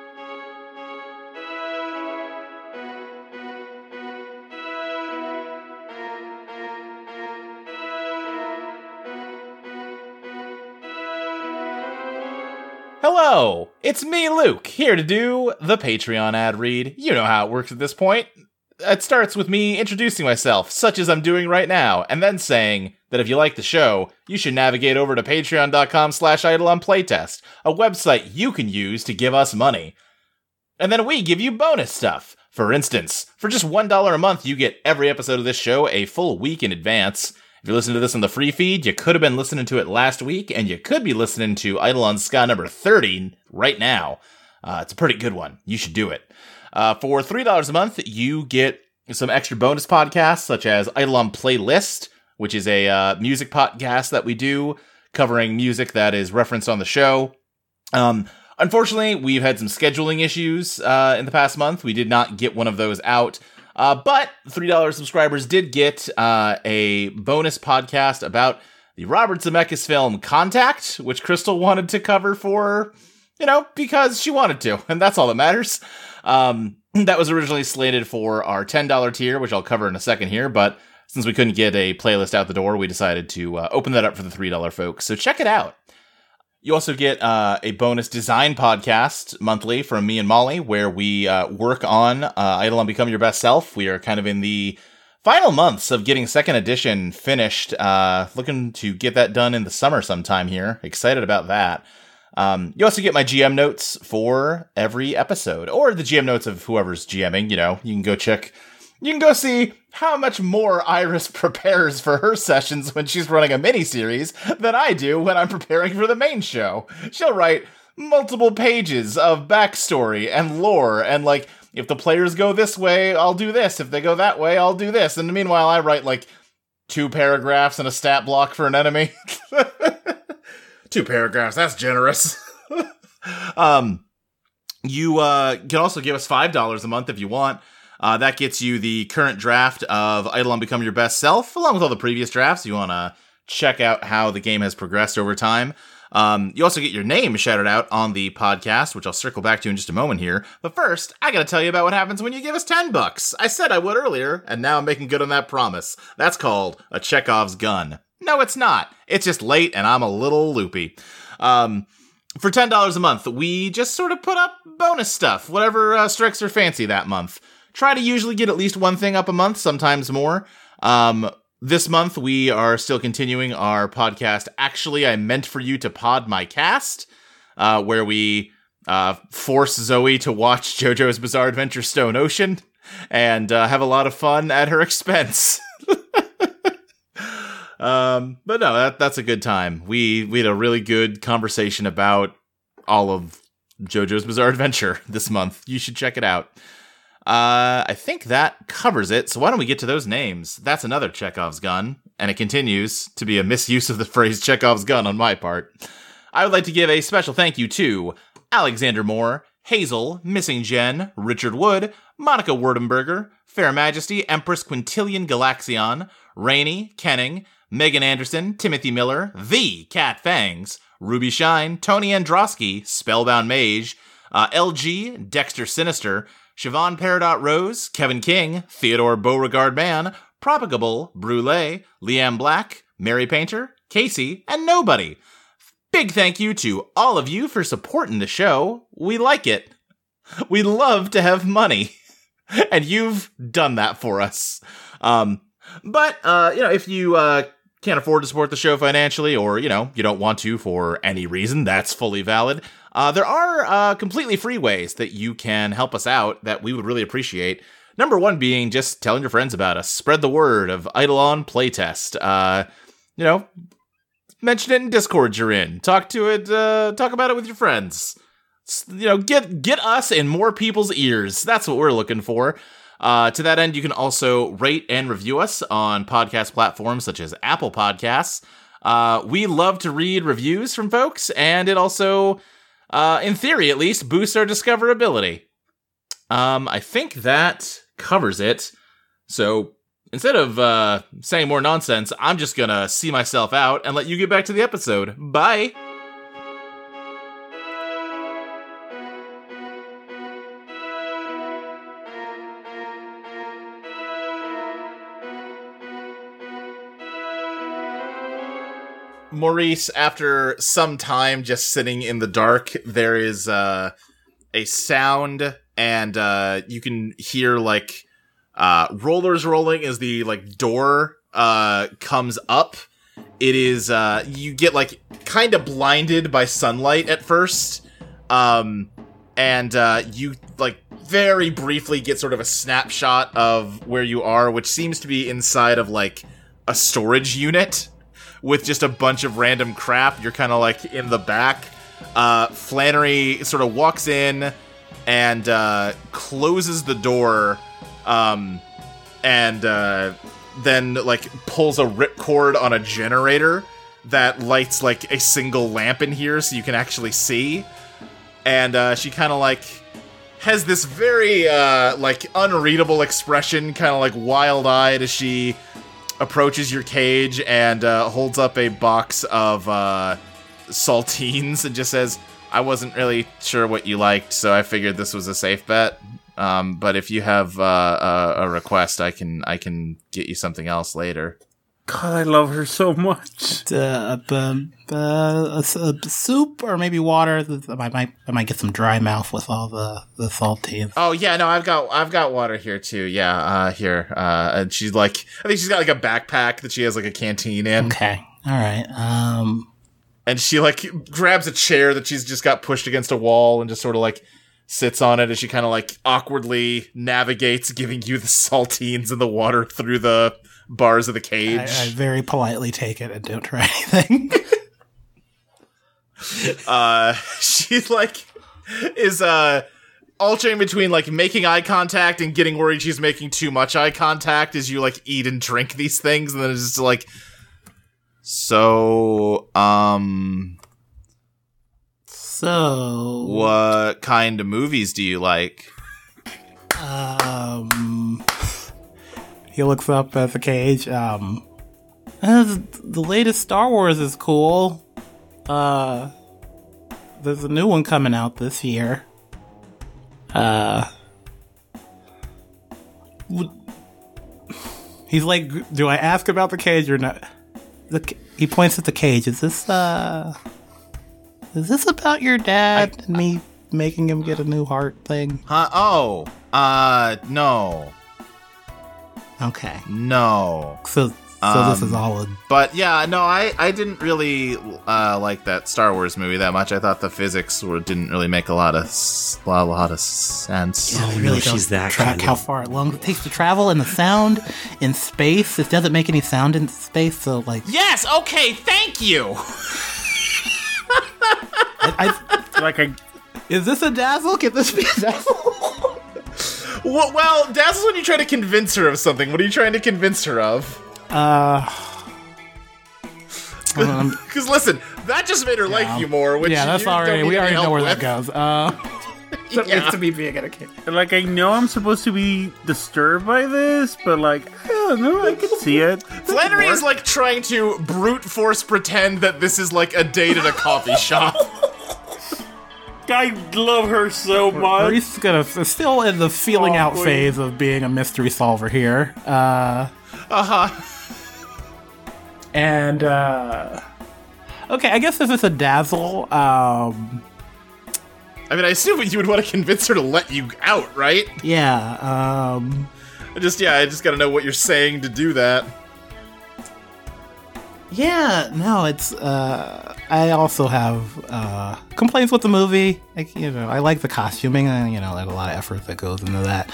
Hello, it's me, Luke, here to do the Patreon ad read. You know how it works at this point. It starts with me introducing myself, such as I'm doing right now, and then saying that if you like the show, you should navigate over to patreon.com/EidolonPlaytest, a website you can use to give us money. And then we give you bonus stuff. For instance, for just $1 a month, you get every episode of this show a full week in advance. If you're listening to this on the free feed, you could have been listening to it last week, and you could be listening to Eidolon Ska number 30 right now. It's a pretty good one. You should do it. For $3 a month, you get some extra bonus podcasts, such as Eidolon Playlist, which is a music podcast that we do, covering music that is referenced on the show. Unfortunately, we've had some scheduling issues in the past month. We did not get one of those out. But $3 subscribers did get a bonus podcast about the Robert Zemeckis film Contact, which Crystal wanted to cover for, because she wanted to, and that's all that matters. That was originally slated for our $10 tier, which I'll cover in a second here, but since we couldn't get a playlist out the door, we decided to open that up for the $3 folks, so check it out. You also get a bonus design podcast monthly from me and Molly, where we work on Eidolon Become Your Best Self. We are kind of in the final months of getting second edition finished. Looking to get that done in the summer sometime here. Excited about that. You also get my GM notes for every episode, or the GM notes of whoever's GMing. You can go check. You can go see how much more Iris prepares for her sessions when she's running a miniseries than I do when I'm preparing for the main show. She'll write multiple pages of backstory and lore, and if the players go this way, I'll do this. If they go that way, I'll do this. And meanwhile, I write 2 paragraphs and a stat block for an enemy. 2 paragraphs, that's generous. You can also give us $5 a month if you want. That gets you the current draft of Eidolon Become Your Best Self, along with all the previous drafts. You want to check out how the game has progressed over time. You also get your name shouted out on the podcast, which I'll circle back to in just a moment here. But first, I gotta tell you about what happens when you give us $10. I said I would earlier, and now I'm making good on that promise. That's called a Chekhov's gun. No, it's not. It's just late, and I'm a little loopy. For $10 a month, we just sort of put up bonus stuff, whatever strikes your fancy that month. Try to usually get at least one thing up a month, sometimes more. This month, we are still continuing our podcast, Actually, I Meant For You to Pod My Cast, where we force Zoe to watch JoJo's Bizarre Adventure Stone Ocean and have a lot of fun at her expense. But no, that's a good time. We had a really good conversation about all of JoJo's Bizarre Adventure this month. You should check it out. I think that covers it, so why don't we get to those names? That's another Chekhov's gun, and it continues to be a misuse of the phrase Chekhov's gun on my part. I would like to give a special thank you to Alexander Moore, Hazel, Missing Jen, Richard Wood, Monica Werdenberger, Fair Majesty, Empress Quintillion Galaxion, Rainey, Kenning, Megan Anderson, Timothy Miller, The Cat Fangs, Ruby Shine, Tony Androsky, Spellbound Mage, LG, Dexter Sinister, Siobhan Peridot Rose, Kevin King, Theodore Beauregard Mann, Propagable, Brule, Leanne Black, Mary Painter, Casey, and Nobody. Big thank you to all of you for supporting the show. We like it. We love to have money. And you've done that for us. But if you can't afford to support the show financially, or, you don't want to for any reason, that's fully valid. There are completely free ways that you can help us out that we would really appreciate. Number one being just telling your friends about us. Spread the word of Eidolon Playtest. Mention it in Discord you're in. Talk to it. Talk about it with your friends. Get us in more people's ears. That's what we're looking for. To that end, you can also rate and review us on podcast platforms such as Apple Podcasts. We love to read reviews from folks, and it also, in theory at least, boosts our discoverability. I think that covers it. So instead of saying more nonsense, I'm just gonna see myself out and let you get back to the episode. Bye! Maurice, after some time just sitting in the dark, there is a sound, and you can hear rollers rolling as the door comes up. It is you get kind of blinded by sunlight at first, and you very briefly get sort of a snapshot of where you are, which seems to be inside of a storage unit with just a bunch of random crap. You're kind of in the back. Flannery sort of walks in and closes the door, and then pulls a ripcord on a generator that lights a single lamp in here so you can actually see. And she kind of has this very unreadable expression, kind of wild-eyed, as she approaches your cage and holds up a box of saltines and just says, "I wasn't really sure what you liked, so I figured this was a safe bet. But if you have a request, I can get you something else later." God, I love her so much. A soup or maybe water. I might get some dry mouth with all the saltines. Oh yeah, no, I've got water here too. Yeah, here. And she's I think she's got a backpack that she has a canteen in. Okay, all right. And she grabs a chair that she's just got pushed against a wall and just sort of sits on it as she kind of awkwardly navigates, giving you the saltines and the water through the bars of the cage. I very politely take it and don't try anything. She is alternating between making eye contact and getting worried she's making too much eye contact as you eat and drink these things, and then it's just so what kind of movies do you like? He looks up at the cage. The latest Star Wars is cool. There's a new one coming out this year. He's do I ask about the cage or not? He points at the cage. Is this about your dad and me making him get a new heart thing? Huh? Oh, no. Okay. No. So this is all But yeah, no, I didn't really like that Star Wars movie that much. I thought the physics didn't really make a lot of sense. Yeah, we really she's don't that track kind how of... far long it takes to travel, and the sound in space. It doesn't make any sound in space, so Yes, okay, thank you! Is this a dazzle? Can this be a dazzle? Well, Dazzle's when you try to convince her of something. What are you trying to convince her of? Because listen, that just made her like you more. Which Yeah, that's you don't already. need We any already know help where with. that goes. Yeah. To be being in a kid. Like, I know I'm supposed to be disturbed by this, but like, I don't know, I can see it. Flannery is like trying to brute force pretend that this is like a date at a coffee shop. I love her so much. Maurice is still in the feeling out please. phase of being a mystery solver here. And okay, I guess if it's a Dazzle, I mean, I assume you would want to convince her to let you out, right? yeah, I just gotta know what you're saying to do that. yeah, no, it's I also have complaints with the movie. Like, I like the costuming, and there's a lot of effort that goes into that.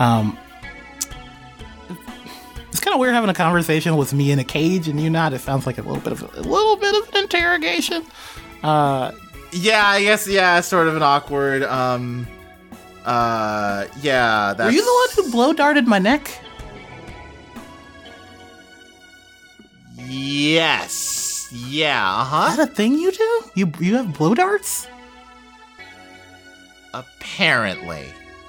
It's kind of weird having a conversation with me in a cage and you not. It sounds like a little bit of an interrogation. Yeah, I guess, sort of an awkward, yeah, that's... Were you the one who blow darted my neck? Yes. Yeah, Is that a thing you do? You have blow darts? Apparently.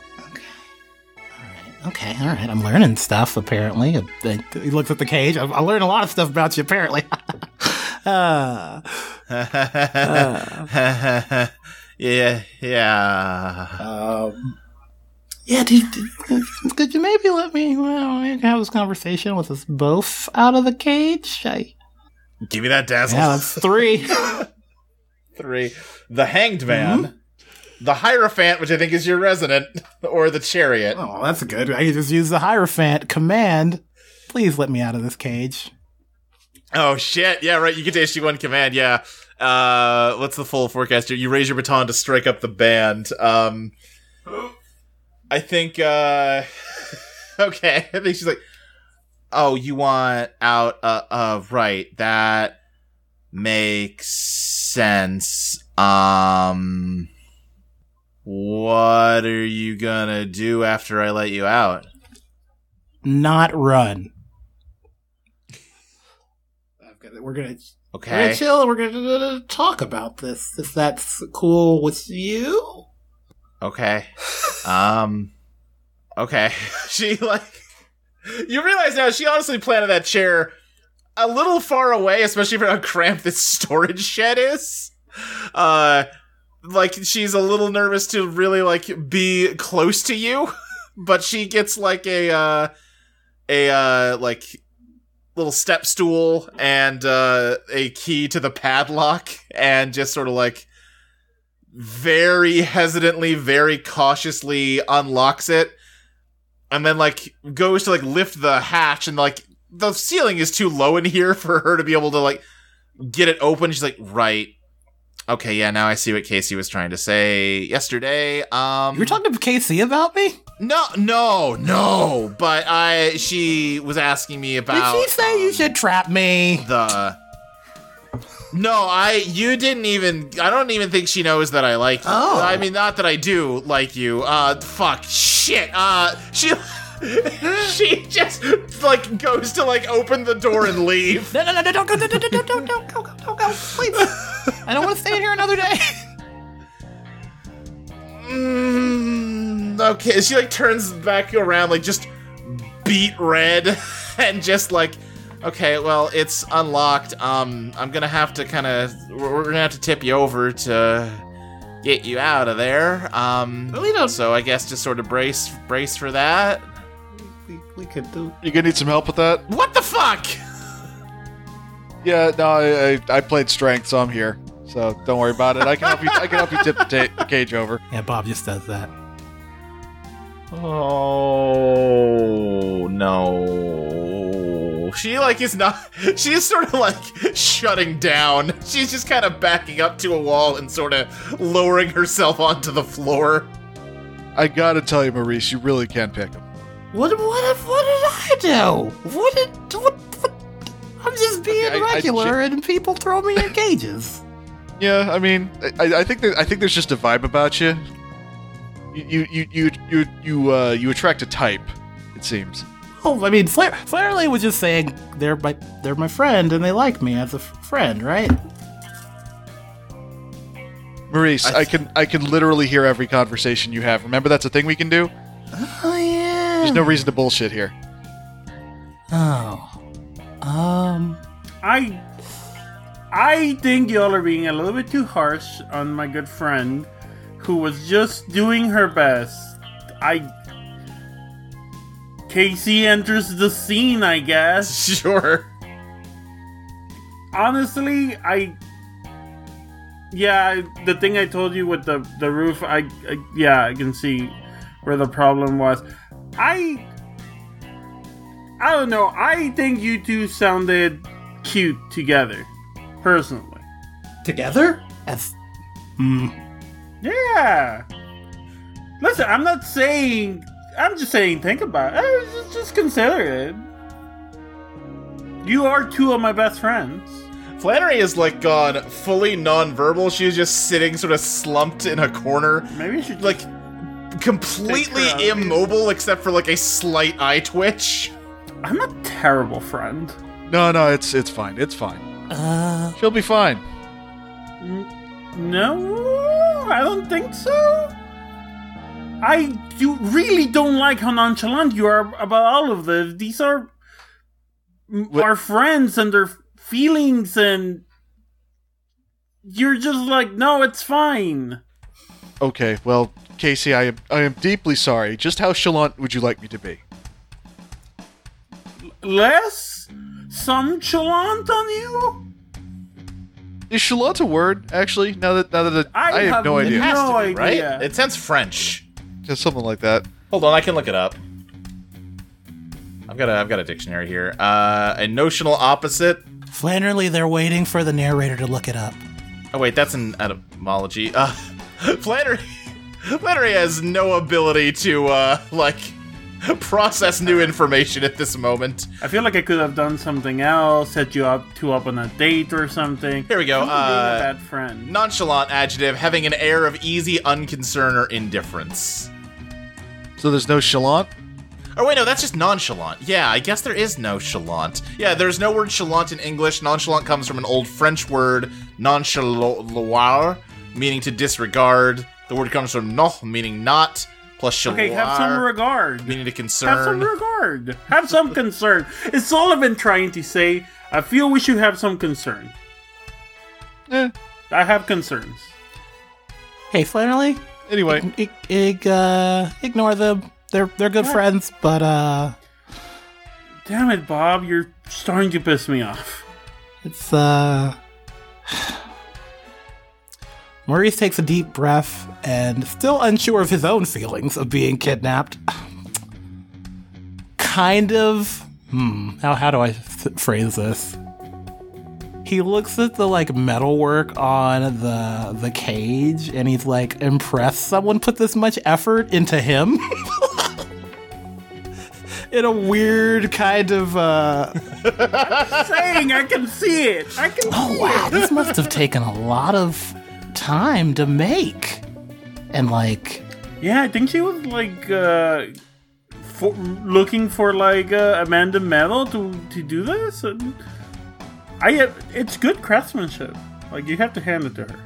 Okay, all right. I'm learning stuff, apparently. He looks at the cage. I learned a lot of stuff about you, apparently. Yeah. Yeah, could you maybe let me have this conversation with us both out of the cage? Give me that Dazzle. Yeah, that's 3. 3. The Hanged Man. The Hierophant, which I think is your resident, or the Chariot. Oh, that's good. I can just use the Hierophant command. Please let me out of this cage. Oh, shit. Yeah, right. You get to issue 1 command, yeah. What's the full forecast here? You raise your baton to strike up the band. I think, okay. I think she's like, oh, you want out, right. That makes sense. What are you gonna do after I let you out? Not run. We're gonna chill and we're gonna talk about this, if that's cool with you. Okay. Okay. She, you realize now she honestly planted that chair a little far away, especially for how cramped this storage shed is. She's a little nervous to really, be close to you, but she gets, a little step stool and, a key to the padlock, and just sort of, very hesitantly, very cautiously unlocks it, and then, goes to, lift the hatch, and, the ceiling is too low in here for her to be able to, get it open. She's like, right. Okay, yeah, now I see what Casey was trying to say yesterday. You were talking to Casey about me? No, but she was asking me about... Did she say you should trap me? You didn't even... I don't even think she knows that I like you. Oh. I mean, not that I do like you. Shit. She just, goes to, open the door and leave. No, don't go, go, please. I don't want to stay in here another day. Okay, she, turns back around, just beat red, and just, okay, well, it's unlocked. I'm gonna have to we're gonna have to tip you over to get you out of there. So I guess just sort of brace for that. We could do. You gonna need some help with that? What the fuck? Yeah, no, I played strength, so I'm here. So don't worry about it. I can help you. I can help you tip the cage over. Yeah, Bob just does that. Oh no. She is not. She's sort of shutting down. She's just kind of backing up to a wall and sort of lowering herself onto the floor. I gotta tell you, Maurice, you really can pick him. What did I do? What? I'm just being regular, and people throw me in cages. Yeah, I mean, I think there's just a vibe about you. You attract a type, it seems. Oh, I mean, Flairley was just saying they're my friend and they like me as a friend, right? Maurice, I can literally hear every conversation you have. Remember, that's a thing we can do. Oh yeah. There's no reason to bullshit here. Oh. I think y'all are being a little bit too harsh on my good friend, who was just doing her best. Casey enters the scene, I guess. Sure. Honestly, the thing I told you with the roof, I can see where the problem was. I don't know. I think you two sounded cute together, personally. Together? As Yeah. Listen, I'm not saying. I'm just saying, think about it. Just consider it. You are two of my best friends. Flannery is like gone fully non-verbal. She's just sitting sort of slumped in a corner. Maybe you should like completely take her out. immobile except for like a slight eye twitch. I'm a terrible friend. No, it's fine. It's fine. She'll be fine. No, I don't think so. You really don't like how nonchalant you are about all of this. These are our friends and their feelings, and you're just like, no, it's fine. Okay, well, Casey, I am deeply sorry. Just how chalant would you like me to be? Less? Some chalant on you? Is chalant a word, actually? Now that I have no idea. It has to be, Right? idea. It sounds French. Just something like that. Hold on, I can look it up. I've got a dictionary here. A notional opposite. Flannery, they're waiting for the narrator to look it up. Oh wait, that's an etymology. Flannery has no ability to process new information at this moment. I feel like I could have done something else, set you up on a date or something. Here we go. I'm being a bad friend. Nonchalant adjective, having an air of easy unconcern or indifference. So there's no chalant? Oh wait, no, that's just nonchalant. Yeah, I guess there is no chalant. Yeah, there's no word chalant in English. Nonchalant comes from an old French word, nonchaloir, meaning to disregard. The word comes from non, meaning not, plus chaloir, Okay, have some regard. meaning to concern. Have some regard. Have some concern. It's all I've been trying to say. I feel we should have some concern. Eh. I have concerns. Hey, Flannery, Anyway, ignore them. They're good friends, but Damn it, Bob. You're starting to piss me off. it's Maurice takes a deep breath and, still unsure of his own feelings of being kidnapped, kind of. How do I phrase this? He looks at the metalwork on the cage, and he's like, impressed someone put this much effort into him. In a weird kind of Saying I can see it. I can oh see wow, it. this must have taken a lot of time to make. And Yeah, I think she was looking for Amanda Metal to do this, and it's good craftsmanship. You have to hand it to her.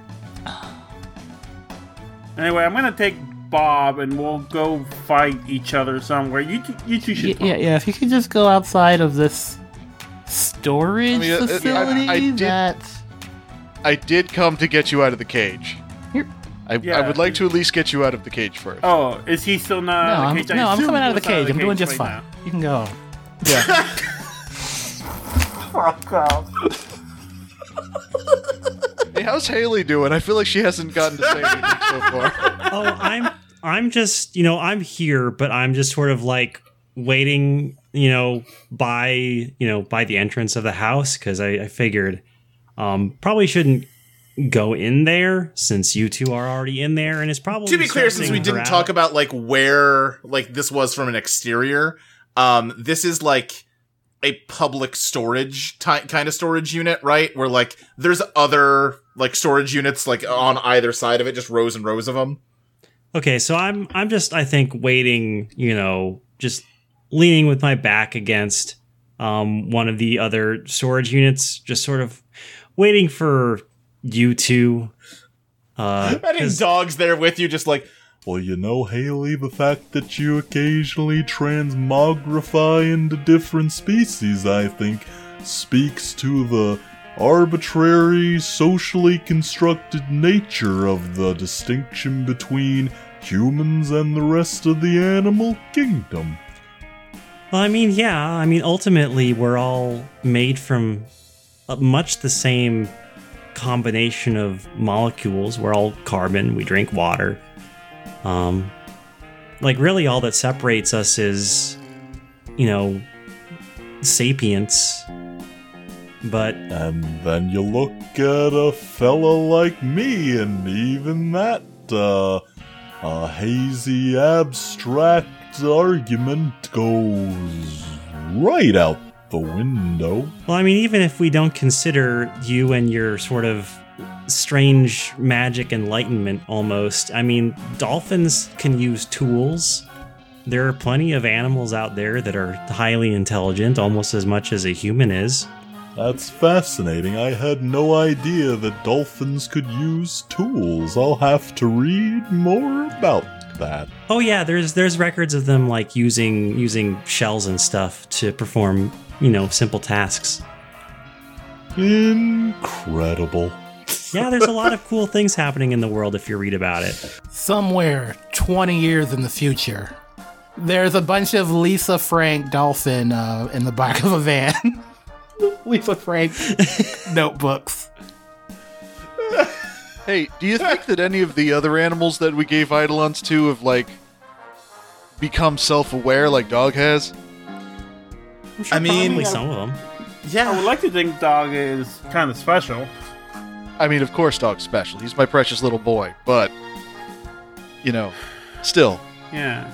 Anyway, I'm gonna take Bob and we'll go fight each other somewhere. You two should talk. yeah, if you could just go outside of this storage facility I did come to get you out of the cage. I Yeah. would like to at least get you out of the cage first. Oh, is he still not No, out of the cage? I'm assume coming he out of the was cage. I'm doing just right fine. now. You can go. Hey, how's Haley doing? I feel like she hasn't gotten to say anything so far. Oh, I'm just, I'm here, but I'm just sort of waiting, by the entrance of the house, because I figured probably shouldn't go in there since you two are already in there, and it's probably To be clear, since we didn't talk about where this was from an exterior, this is a public storage kind of storage unit, right? Where there's other storage units on either side of it, just rows and rows of them. Okay, so I'm just, I think, waiting, just leaning with my back against one of the other storage units, just sort of waiting for you two. Any dogs there with you, just like, Well, Haley, the fact that you occasionally transmogrify into different species, I think, speaks to the arbitrary, socially constructed nature of the distinction between humans and the rest of the animal kingdom. Well, ultimately, we're all made from much the same combination of molecules. We're all carbon, we drink water. Really all that separates us is, sapience. But And then you look at a fella like me, and even that, a hazy, abstract argument goes right out the window. well, even if we don't consider you and your sort of strange magic enlightenment almost, dolphins can use tools. There are plenty of animals out there that are highly intelligent, almost as much as a human is. That's fascinating. I had no idea that dolphins could use tools. I'll have to read more about that. Oh yeah, there's records of them like using shells and stuff to perform, simple tasks. Incredible. Yeah, there's a lot of cool things happening in the world if you read about it. Somewhere 20 years in the future, there's a bunch of Lisa Frank dolphin in the back of a van. Lisa Frank notebooks. Hey, do you think that any of the other animals that we gave Eidolons to have, become self-aware like Dog has? Probably some of them. I would like to think Dog is kind of special. Of course Dog's special. He's my precious little boy, but, still. Yeah.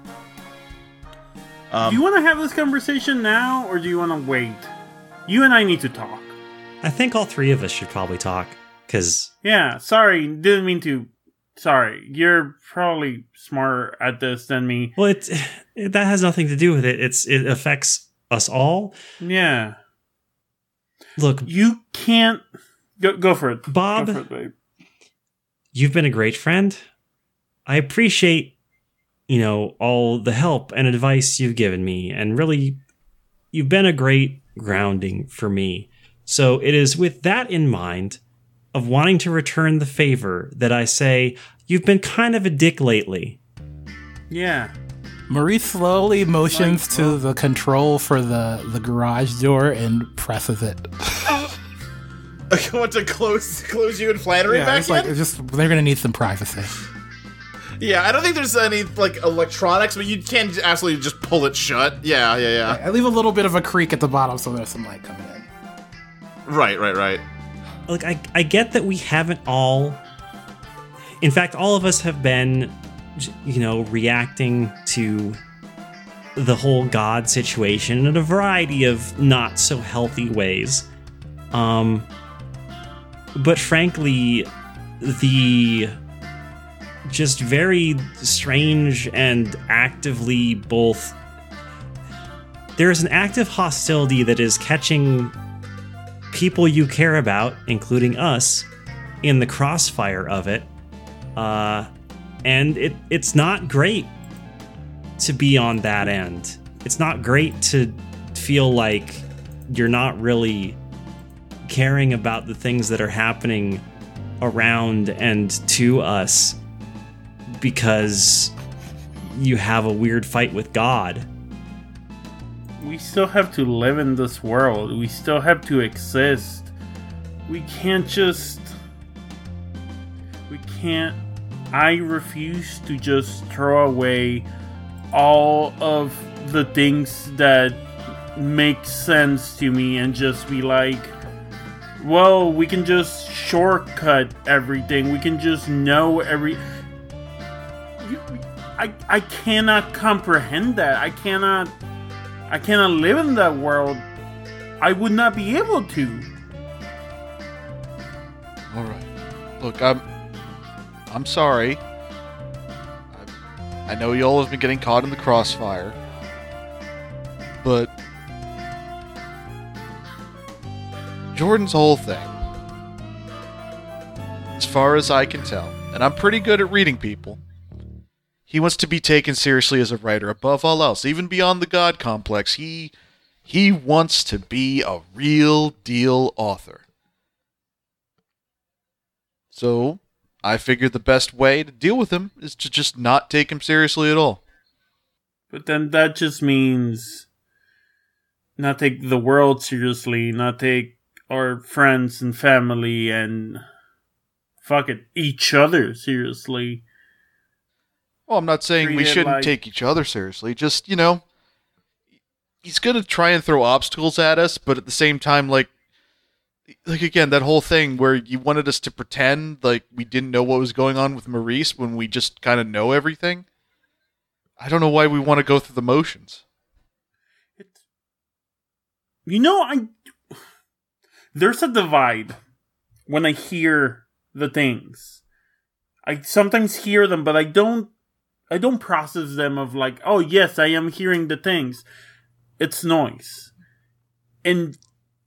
Do you want to have this conversation now, or do you want to wait? You and I need to talk. I think all three of us should probably talk, because... Yeah, sorry, didn't mean to... Sorry, you're probably smarter at this than me. Well, that has nothing to do with it. It affects us all. Yeah. Look, You can't... Go for it. Bob. Go for it, babe. You've been a great friend. I appreciate, all the help and advice you've given me, and really, you've been a great grounding for me. So it is with that in mind, of wanting to return the favor, that I say, you've been kind of a dick lately. Yeah. Marie slowly motions to the control for the garage door and presses it. I want to close you and Flannery back it's in? they're gonna need some privacy. Yeah, I don't think there's any, electronics, but you can absolutely just pull it shut. Yeah. I leave a little bit of a creak at the bottom so there's some light coming in. Right. Look, I get that we haven't all... In fact, all of us have been, reacting to the whole God situation in a variety of not so healthy ways. But frankly, the just very strange and actively both... There is an active hostility that is catching people you care about, including us, in the crossfire of it. And it's not great to be on that end. It's not great to feel like you're not really caring about the things that are happening around and to us because you have a weird fight with God. We still have to live in this world. We still have to exist. We can't just... We can't... I refuse to just throw away all of the things that make sense to me and just be like, well, we can just shortcut everything. We can just know I cannot comprehend that. I cannot live in that world. I would not be able to. All right. Look, I'm sorry. I know y'all have been getting caught in the crossfire, but Jordan's whole thing, as far as I can tell, and I'm pretty good at reading people, he wants to be taken seriously as a writer above all else, even beyond the God complex. He wants to be a real deal author. So, I figured the best way to deal with him is to just not take him seriously at all. But then that just means not take the world seriously, not take our friends and family and each other seriously. Well, I'm not saying we Treat it shouldn't like- take each other seriously. Just, he's going to try and throw obstacles at us, but at the same time, like again, that whole thing where you wanted us to pretend like we didn't know what was going on with Maurice when we just kind of know everything. I don't know why we want to go through the motions. There's a divide when I hear the things. I sometimes hear them, but I don't process them of like, oh yes, I am hearing the things. It's noise. And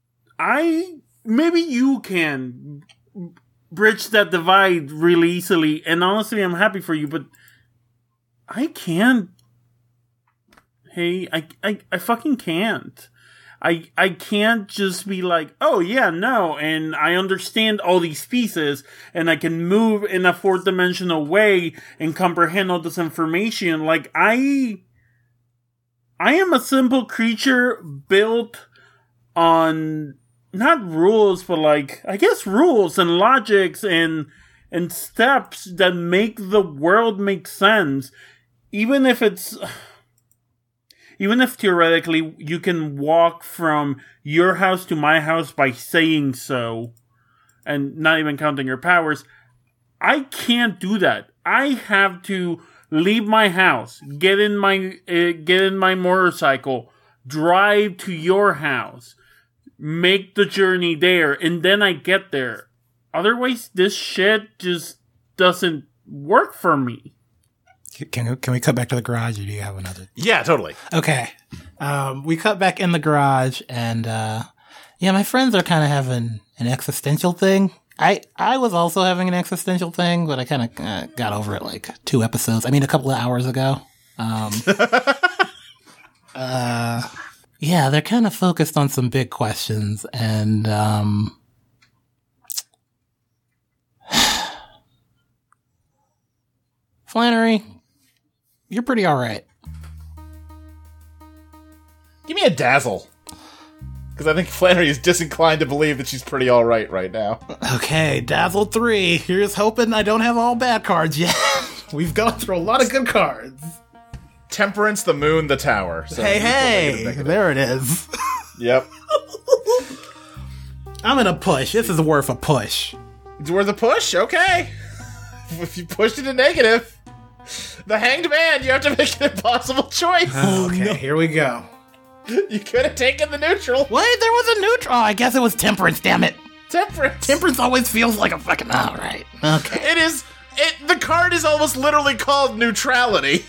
maybe you can bridge that divide really easily, and honestly I'm happy for you, but I can't. Hey, I fucking can't. I can't just be like, oh yeah, no, and I understand all these pieces, and I can move in a fourth dimensional way and comprehend all this information. Like, I am a simple creature built on, not rules, but like, I guess rules and logics and steps that make the world make sense. Even if theoretically you can walk from your house to my house by saying so, and not even counting your powers, I can't do that. I have to leave my house, get in my motorcycle, drive to your house, make the journey there, and then I get there. Otherwise, this shit just doesn't work for me. Can we cut back to the garage, or do you have another? Yeah, totally. Okay. We cut back in the garage, and my friends are kind of having an existential thing. I was also having an existential thing, but I kind of got over it like a couple of hours ago. They're kind of focused on some big questions, and Flannery, you're pretty alright. Give me a dazzle. Because I think Flannery is disinclined to believe that she's pretty alright right now. Okay, Dazzle 3. Here's hoping I don't have all bad cards yet. We've gone through a lot of good cards. Temperance, the moon, the tower. So Hey, there it is. Yep. I'm gonna push. This is worth a push. It's worth a push? Okay. If you pushed it to negative, the hanged man, you have to make an impossible choice. Okay, here we go. You could have taken the neutral. Wait, there was a neutral. Oh, I guess it was Temperance, damn it. Temperance. Temperance always feels like a fucking... Alright. Okay. The card is almost literally called neutrality.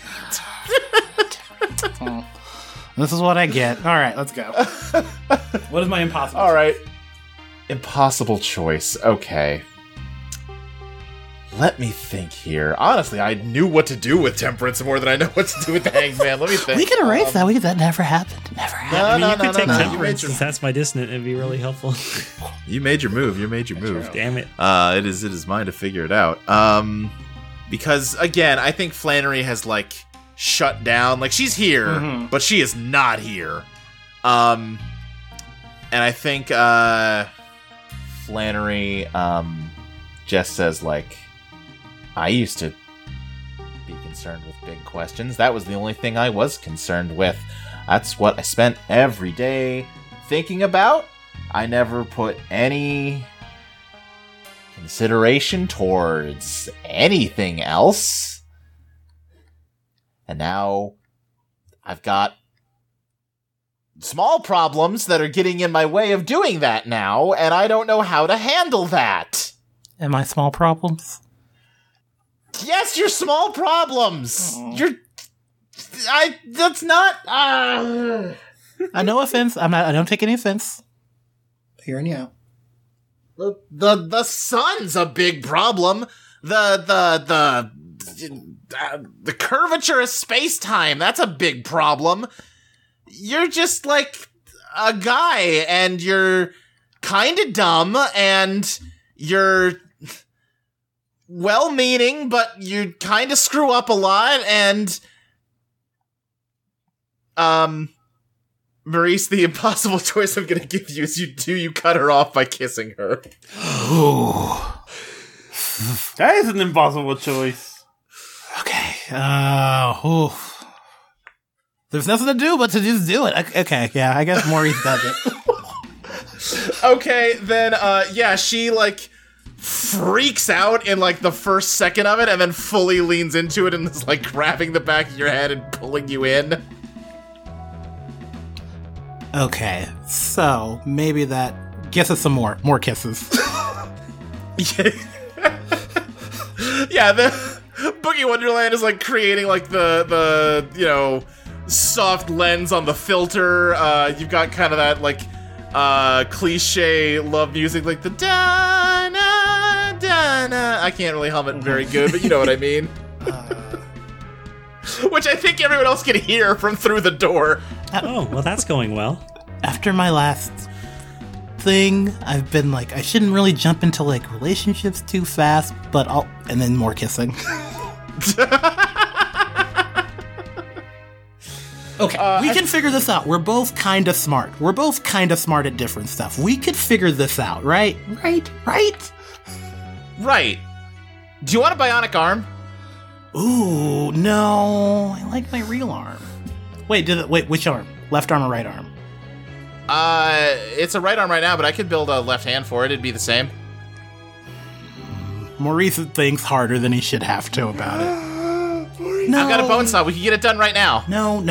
This is what I get. Alright, let's go. What is my impossible? Alright. Impossible choice. Okay. Let me think here. Honestly, I knew what to do with Temperance more than I know what to do with the Hanged Man. Let me think. We can erase that. That never happened. Never happened. You could take no. Temperance, since that's my dissonant. It'd be really helpful. You made your move. Damn it. It is mine to figure it out. Because again, I think Flannery has like shut down. Like she's here, but she is not here. And I think Flannery just says like, I used to be concerned with big questions. That was the only thing I was concerned with. That's what I spent every day thinking about. I never put any consideration towards anything else. And now I've got small problems that are getting in my way of doing that now, and I don't know how to handle that. Am I small problems? Yes, your small problems. That's not. No offense. I don't take any offense. Hearing you out. The sun's a big problem. The curvature of space-time, that's a big problem. You're just like a guy, and you're kind of dumb, and you're well-meaning, but you kind of screw up a lot, and Maurice, the impossible choice I'm gonna give you is you cut her off by kissing her. Ooh. That is an impossible choice. Okay. There's nothing to do but to just do it. Okay, yeah, I guess Maurice does it. Okay, then, she, like, freaks out in, like, the first second of it, and then fully leans into it and is, like, grabbing the back of your head and pulling you in. Okay, so maybe that gets us some more kisses. Yeah, the Boogie Wonderland is, like, creating, like, the soft lens on the filter. You've got kind of that, like, cliche love music, like the da-na, da-na. I can't really hum it very good, but you know what I mean. Which I think everyone else can hear from through the door. Oh, well, that's going well. After my last thing, I've been like, I shouldn't really jump into, like, relationships too fast, but and then more kissing. Okay, we can figure this out. We're both kind of smart. We're both kind of smart at different stuff. We could figure this out, right? Right. Do you want a bionic arm? Ooh, no. I like my real arm. Wait, which arm? Left arm or right arm? It's a right arm right now, but I could build a left hand for it. It'd be the same. Maurice thinks harder than he should have to about it. No. I've got a bone saw. We can get it done right now. No.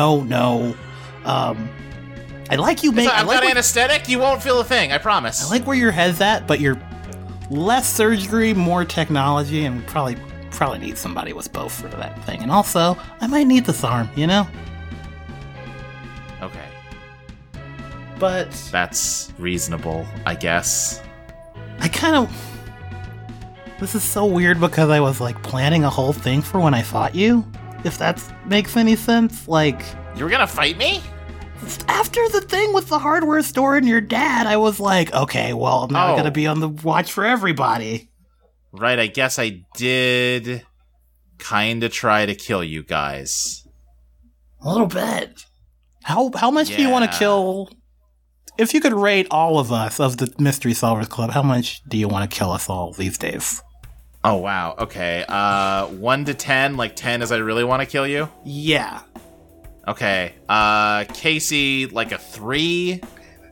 I like you, I've got anesthetic. You won't feel a thing. I promise. I like where your head's at, but you're less surgery, more technology, and we probably need somebody with both for that thing. And also, I might need this arm, you know? Okay. But that's reasonable, I guess. This is so weird because I was, like, planning a whole thing for when I fought you. If that makes any sense. Like, you were gonna fight me? After the thing with the hardware store and your dad, I was like, okay, well, I'm now gonna be on the watch for everybody. Right, I guess I did kind of try to kill you guys. A little bit. How much do you want to kill? If you could rate all of us of the Mystery Solvers Club, how much do you want to kill us all these days? Oh, wow. Okay. 1 to 10, like 10 is I really want to kill you? Yeah. Okay. Casey, like a 3.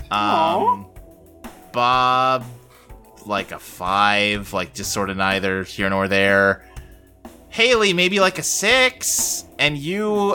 Bob, like a 5, like just sort of neither here nor there. Haley, maybe like a 6. And you,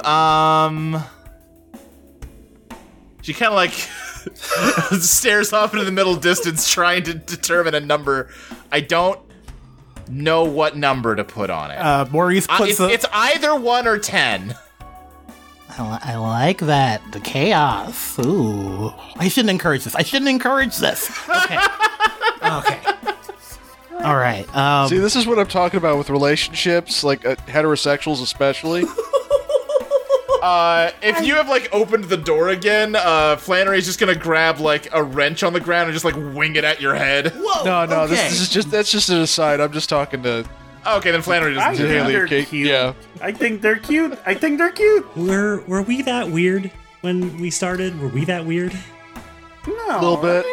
she kind of like stares off into the middle distance trying to determine a number. I don't know what number to put on it. Maurice puts it's either 1 or 10. I like that. The chaos. Ooh. I shouldn't encourage this. Okay. Okay. All right. See, this is what I'm talking about with relationships, like heterosexuals especially. If you have, like, opened the door again, Flannery's just gonna grab, like, a wrench on the ground and just, like, wing it at your head. Whoa, No, okay. that's just an aside. I'm just talking to Okay, then Flannery I doesn't think do Haley they're and Kate. cute. Yeah. I think they're cute. Were we that weird when we started? Were we that weird? No. A little bit.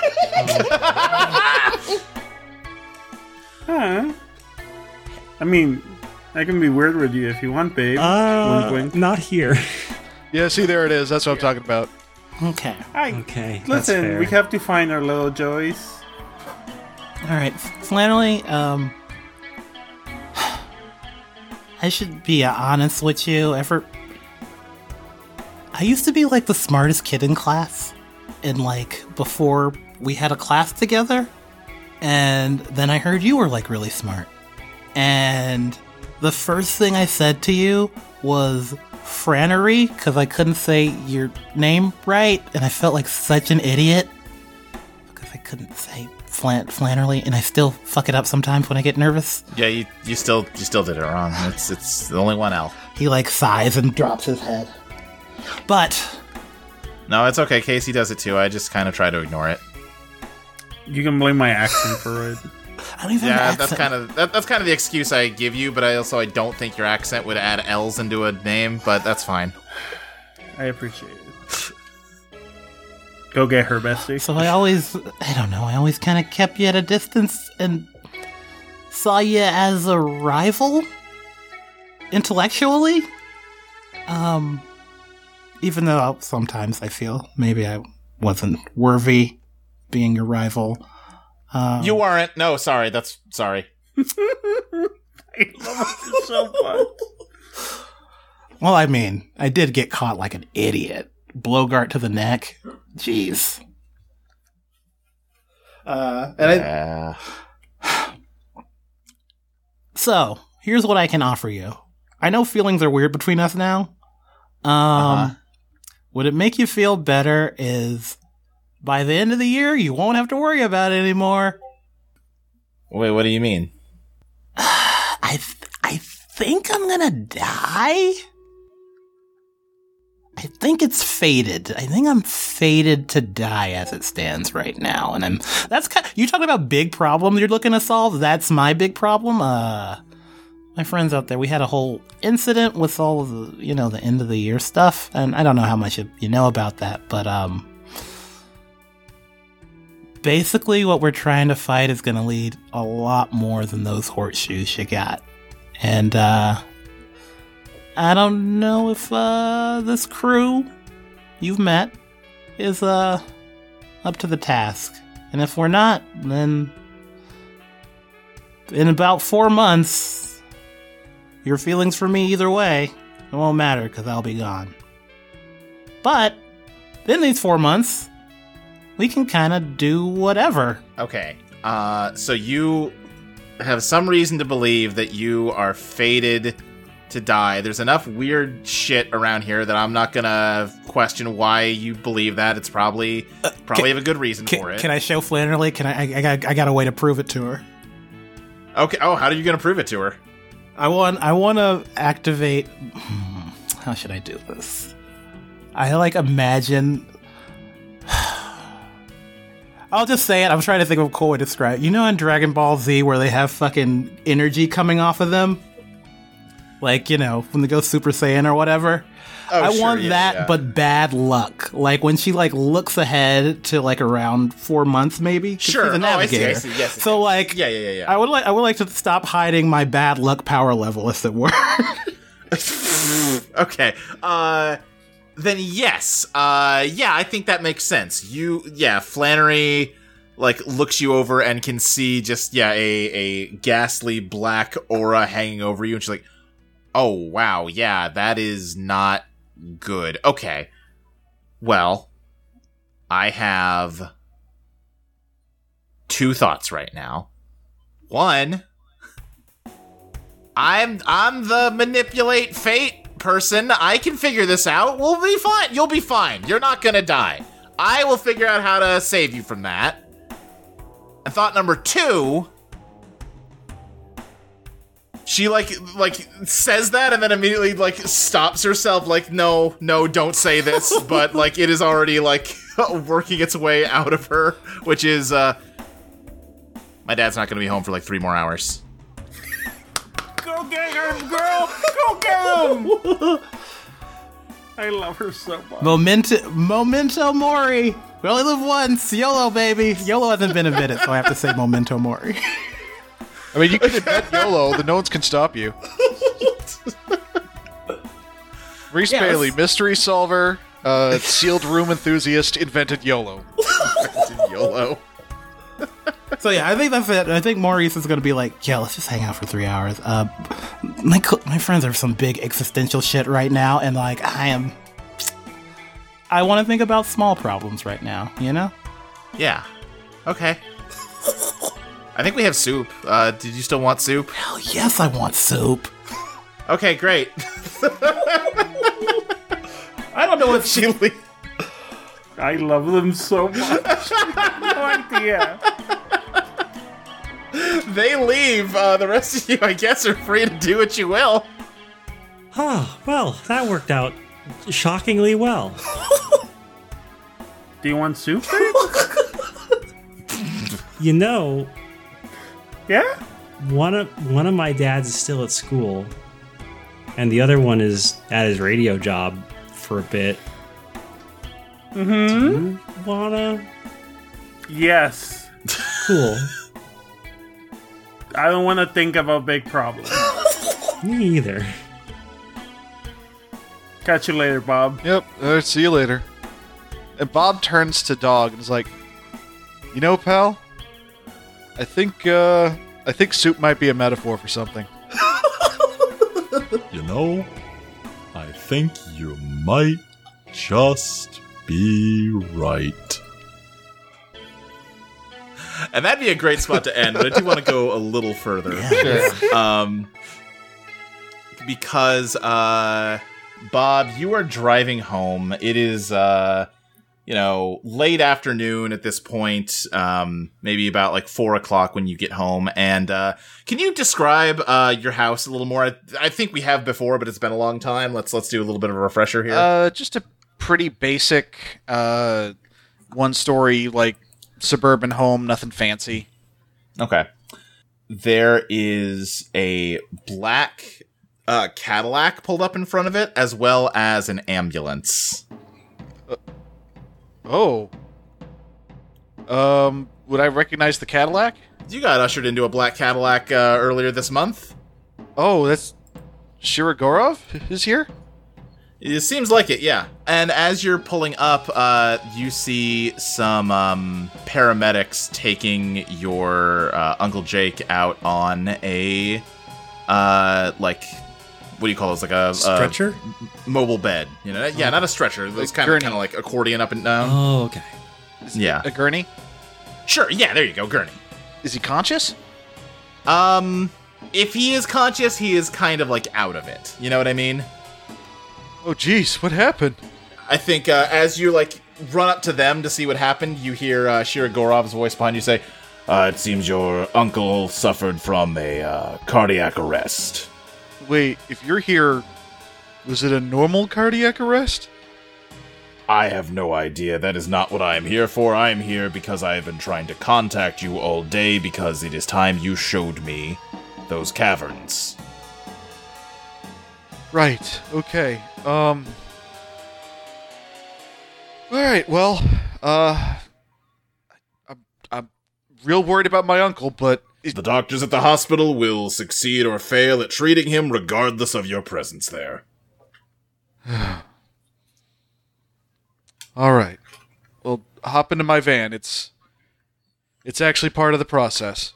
Huh? I mean, I can be weird with you if you want, babe. Wink, wink. Not here. Yeah, see, there it is. That's what I'm talking about. Okay. Okay, that's Listen, fair. we have to find our little Joyce. All right, Flannery. I should be honest with you. I used to be like the smartest kid in class, and like before we had a class together, and then I heard you were like really smart, and the first thing I said to you was Frannery, because I couldn't say your name right, and I felt like such an idiot because I couldn't say Flannery, and I still fuck it up sometimes when I get nervous. Yeah, you still did it wrong. It's the only one L. He like sighs and drops his head. But No, it's okay. Casey does it too. I just kind of try to ignore it. You can blame my accent for it. I don't even have Yeah, an accent. that's kind of the excuse I give you. But I don't think your accent would add L's into a name. But that's fine. I appreciate it. Go get her, bestie. So I always kind of kept you at a distance and saw you as a rival intellectually. Even though sometimes I feel maybe I wasn't worthy being your rival. You aren't. No, sorry. That's sorry. I love it so much. Well, I mean, I did get caught like an idiot. Blowguard to the neck. Jeez. So, here's what I can offer you. I know feelings are weird between us now. Would it make you feel better is by the end of the year, you won't have to worry about it anymore. Wait, what do you mean? I think I'm gonna die. I think it's fated. I think I'm fated to die as it stands right now. And you talking about big problems you're looking to solve? That's my big problem. My friends out there, we had a whole incident with all of the, the end of the year stuff. And I don't know how much you know about that, but, basically what we're trying to fight is going to lead a lot more than those horseshoes you got. And, I don't know if this crew you've met is up to the task. And if we're not, then in about 4 months, your feelings for me either way, it won't matter because I'll be gone. But in these 4 months, we can kind of do whatever. Okay. So you have some reason to believe that you are fated to die. There's enough weird shit around here that I'm not gonna question why you believe that. It's probably have a good reason for it. Can I show Flannery? I got a way to prove it to her. Okay. Oh, how are you gonna prove it to her? I want to activate. How should I do this? I imagine. I'll just say it. I'm trying to think of a cool way to describe it. You know in Dragon Ball Z where they have fucking energy coming off of them? Like, when they go Super Saiyan or whatever. Oh, I want that, but bad luck. Like when she looks ahead to around 4 months, maybe. Sure. She's a navigator. I see. Yes. So yeah. I would like to stop hiding my bad luck power level, as it were. Okay. Then yes. Yeah, I think that makes sense. Flannery looks you over and can see just a ghastly black aura hanging over you, and she's like, "Oh wow, yeah, that is not good." Okay. Well, I have 2 thoughts right now. One, I'm the manipulate fate person. I can figure this out. We'll be fine. You'll be fine. You're not gonna die. I will figure out how to save you from that. And thought number 2, she says that and then immediately stops herself no, don't say this, but it is already working its way out of her, which is my dad's not gonna be home for 3 more hours. Go get him, girl! Go get him! I love her so much. Memento Mori. We only live once. YOLO, baby. YOLO hasn't been invented, so I have to say Memento Mori. I mean, you can invent YOLO, then no one can stop you. Reese Bailey, mystery solver, sealed room enthusiast, invented YOLO. YOLO. So yeah, I think that's it. I think Maurice is going to be yeah, let's just hang out for 3 hours. My friends are some big existential shit right now, and I want to think about small problems right now, Yeah. Okay. I think we have soup. Did you still want soup? Hell yes, I want soup. Okay, great. I don't know what she leaves. I love them so much. No idea. They leave. The rest of you, I guess, are free to do what you will. Oh, well, that worked out shockingly well. Do you want soup, babe? You know, Yeah? one of my dads is still at school, and the other one is at his radio job for a bit. Mm-hmm. Do you wanna? Yes. Cool. I don't want to think about big problems. Me either. Catch you later, Bob. Yep. See you later. And Bob turns to Dog and is like, "You know, pal, I think soup might be a metaphor for something." You know, I think you might just be right. And that'd be a great spot to end, but I do want to go a little further. Because, Bob, you are driving home. It is, late afternoon at this point, maybe about like 4 o'clock when you get home. And can you describe your house a little more? I think we have before, but it's been a long time. Let's do a little bit of a refresher here. Just a pretty basic one-story, like, suburban home, nothing fancy. Okay. There is a black Cadillac pulled up in front of it, as well as an ambulance. Oh. Would I recognize the Cadillac? You got ushered into a black Cadillac earlier this month. Oh, that's Shirogorov is here? It seems like it, yeah. And as you're pulling up, you see some paramedics taking your Uncle Jake out on a, what do you call this? Like a Stretcher? Mobile bed. You know? Yeah, not a stretcher. It's kind gurney. of like accordion up and down. Oh, okay. Yeah. A gurney? Sure, yeah, there you go, gurney. Is he conscious? If he is conscious, he is kind of like out of it. You know what I mean? Oh, jeez, what happened? I think as you like run up to them to see what happened, you hear Shiragorov's voice behind you say, "It seems your uncle suffered from a cardiac arrest." Wait, if you're here, was it a normal cardiac arrest? I have no idea. That is not what I am here for. I am here because I have been trying to contact you all day because it is time you showed me those caverns. Right, okay. Alright, well, I'm real worried about my uncle, but... The doctors at the hospital will succeed or fail at treating him regardless of your presence there. Alright. Well, hop into my van. It's actually part of the process.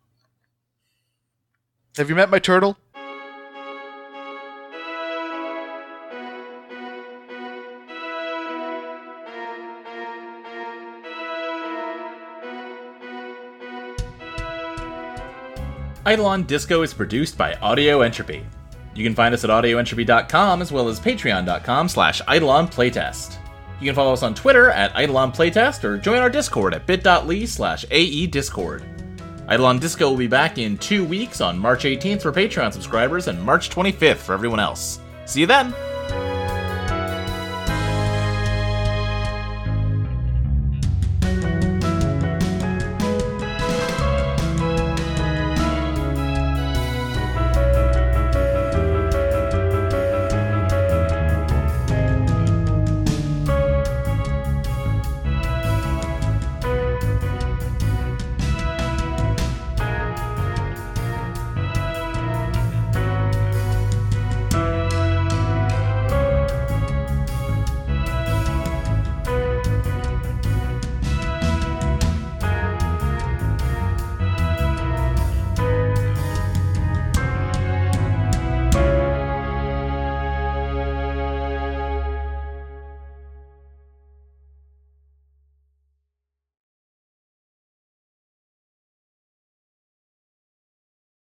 Have you met my turtle? Eidolon Disco is produced by Audio Entropy. You can find us at audioentropy.com as well as patreon.com/EidolonPlaytest. You can follow us on Twitter at EidolonPlaytest or join our Discord at bit.ly/AEDiscord. Eidolon Disco will be back in 2 weeks on March 18th for Patreon subscribers and March 25th for everyone else. See you then!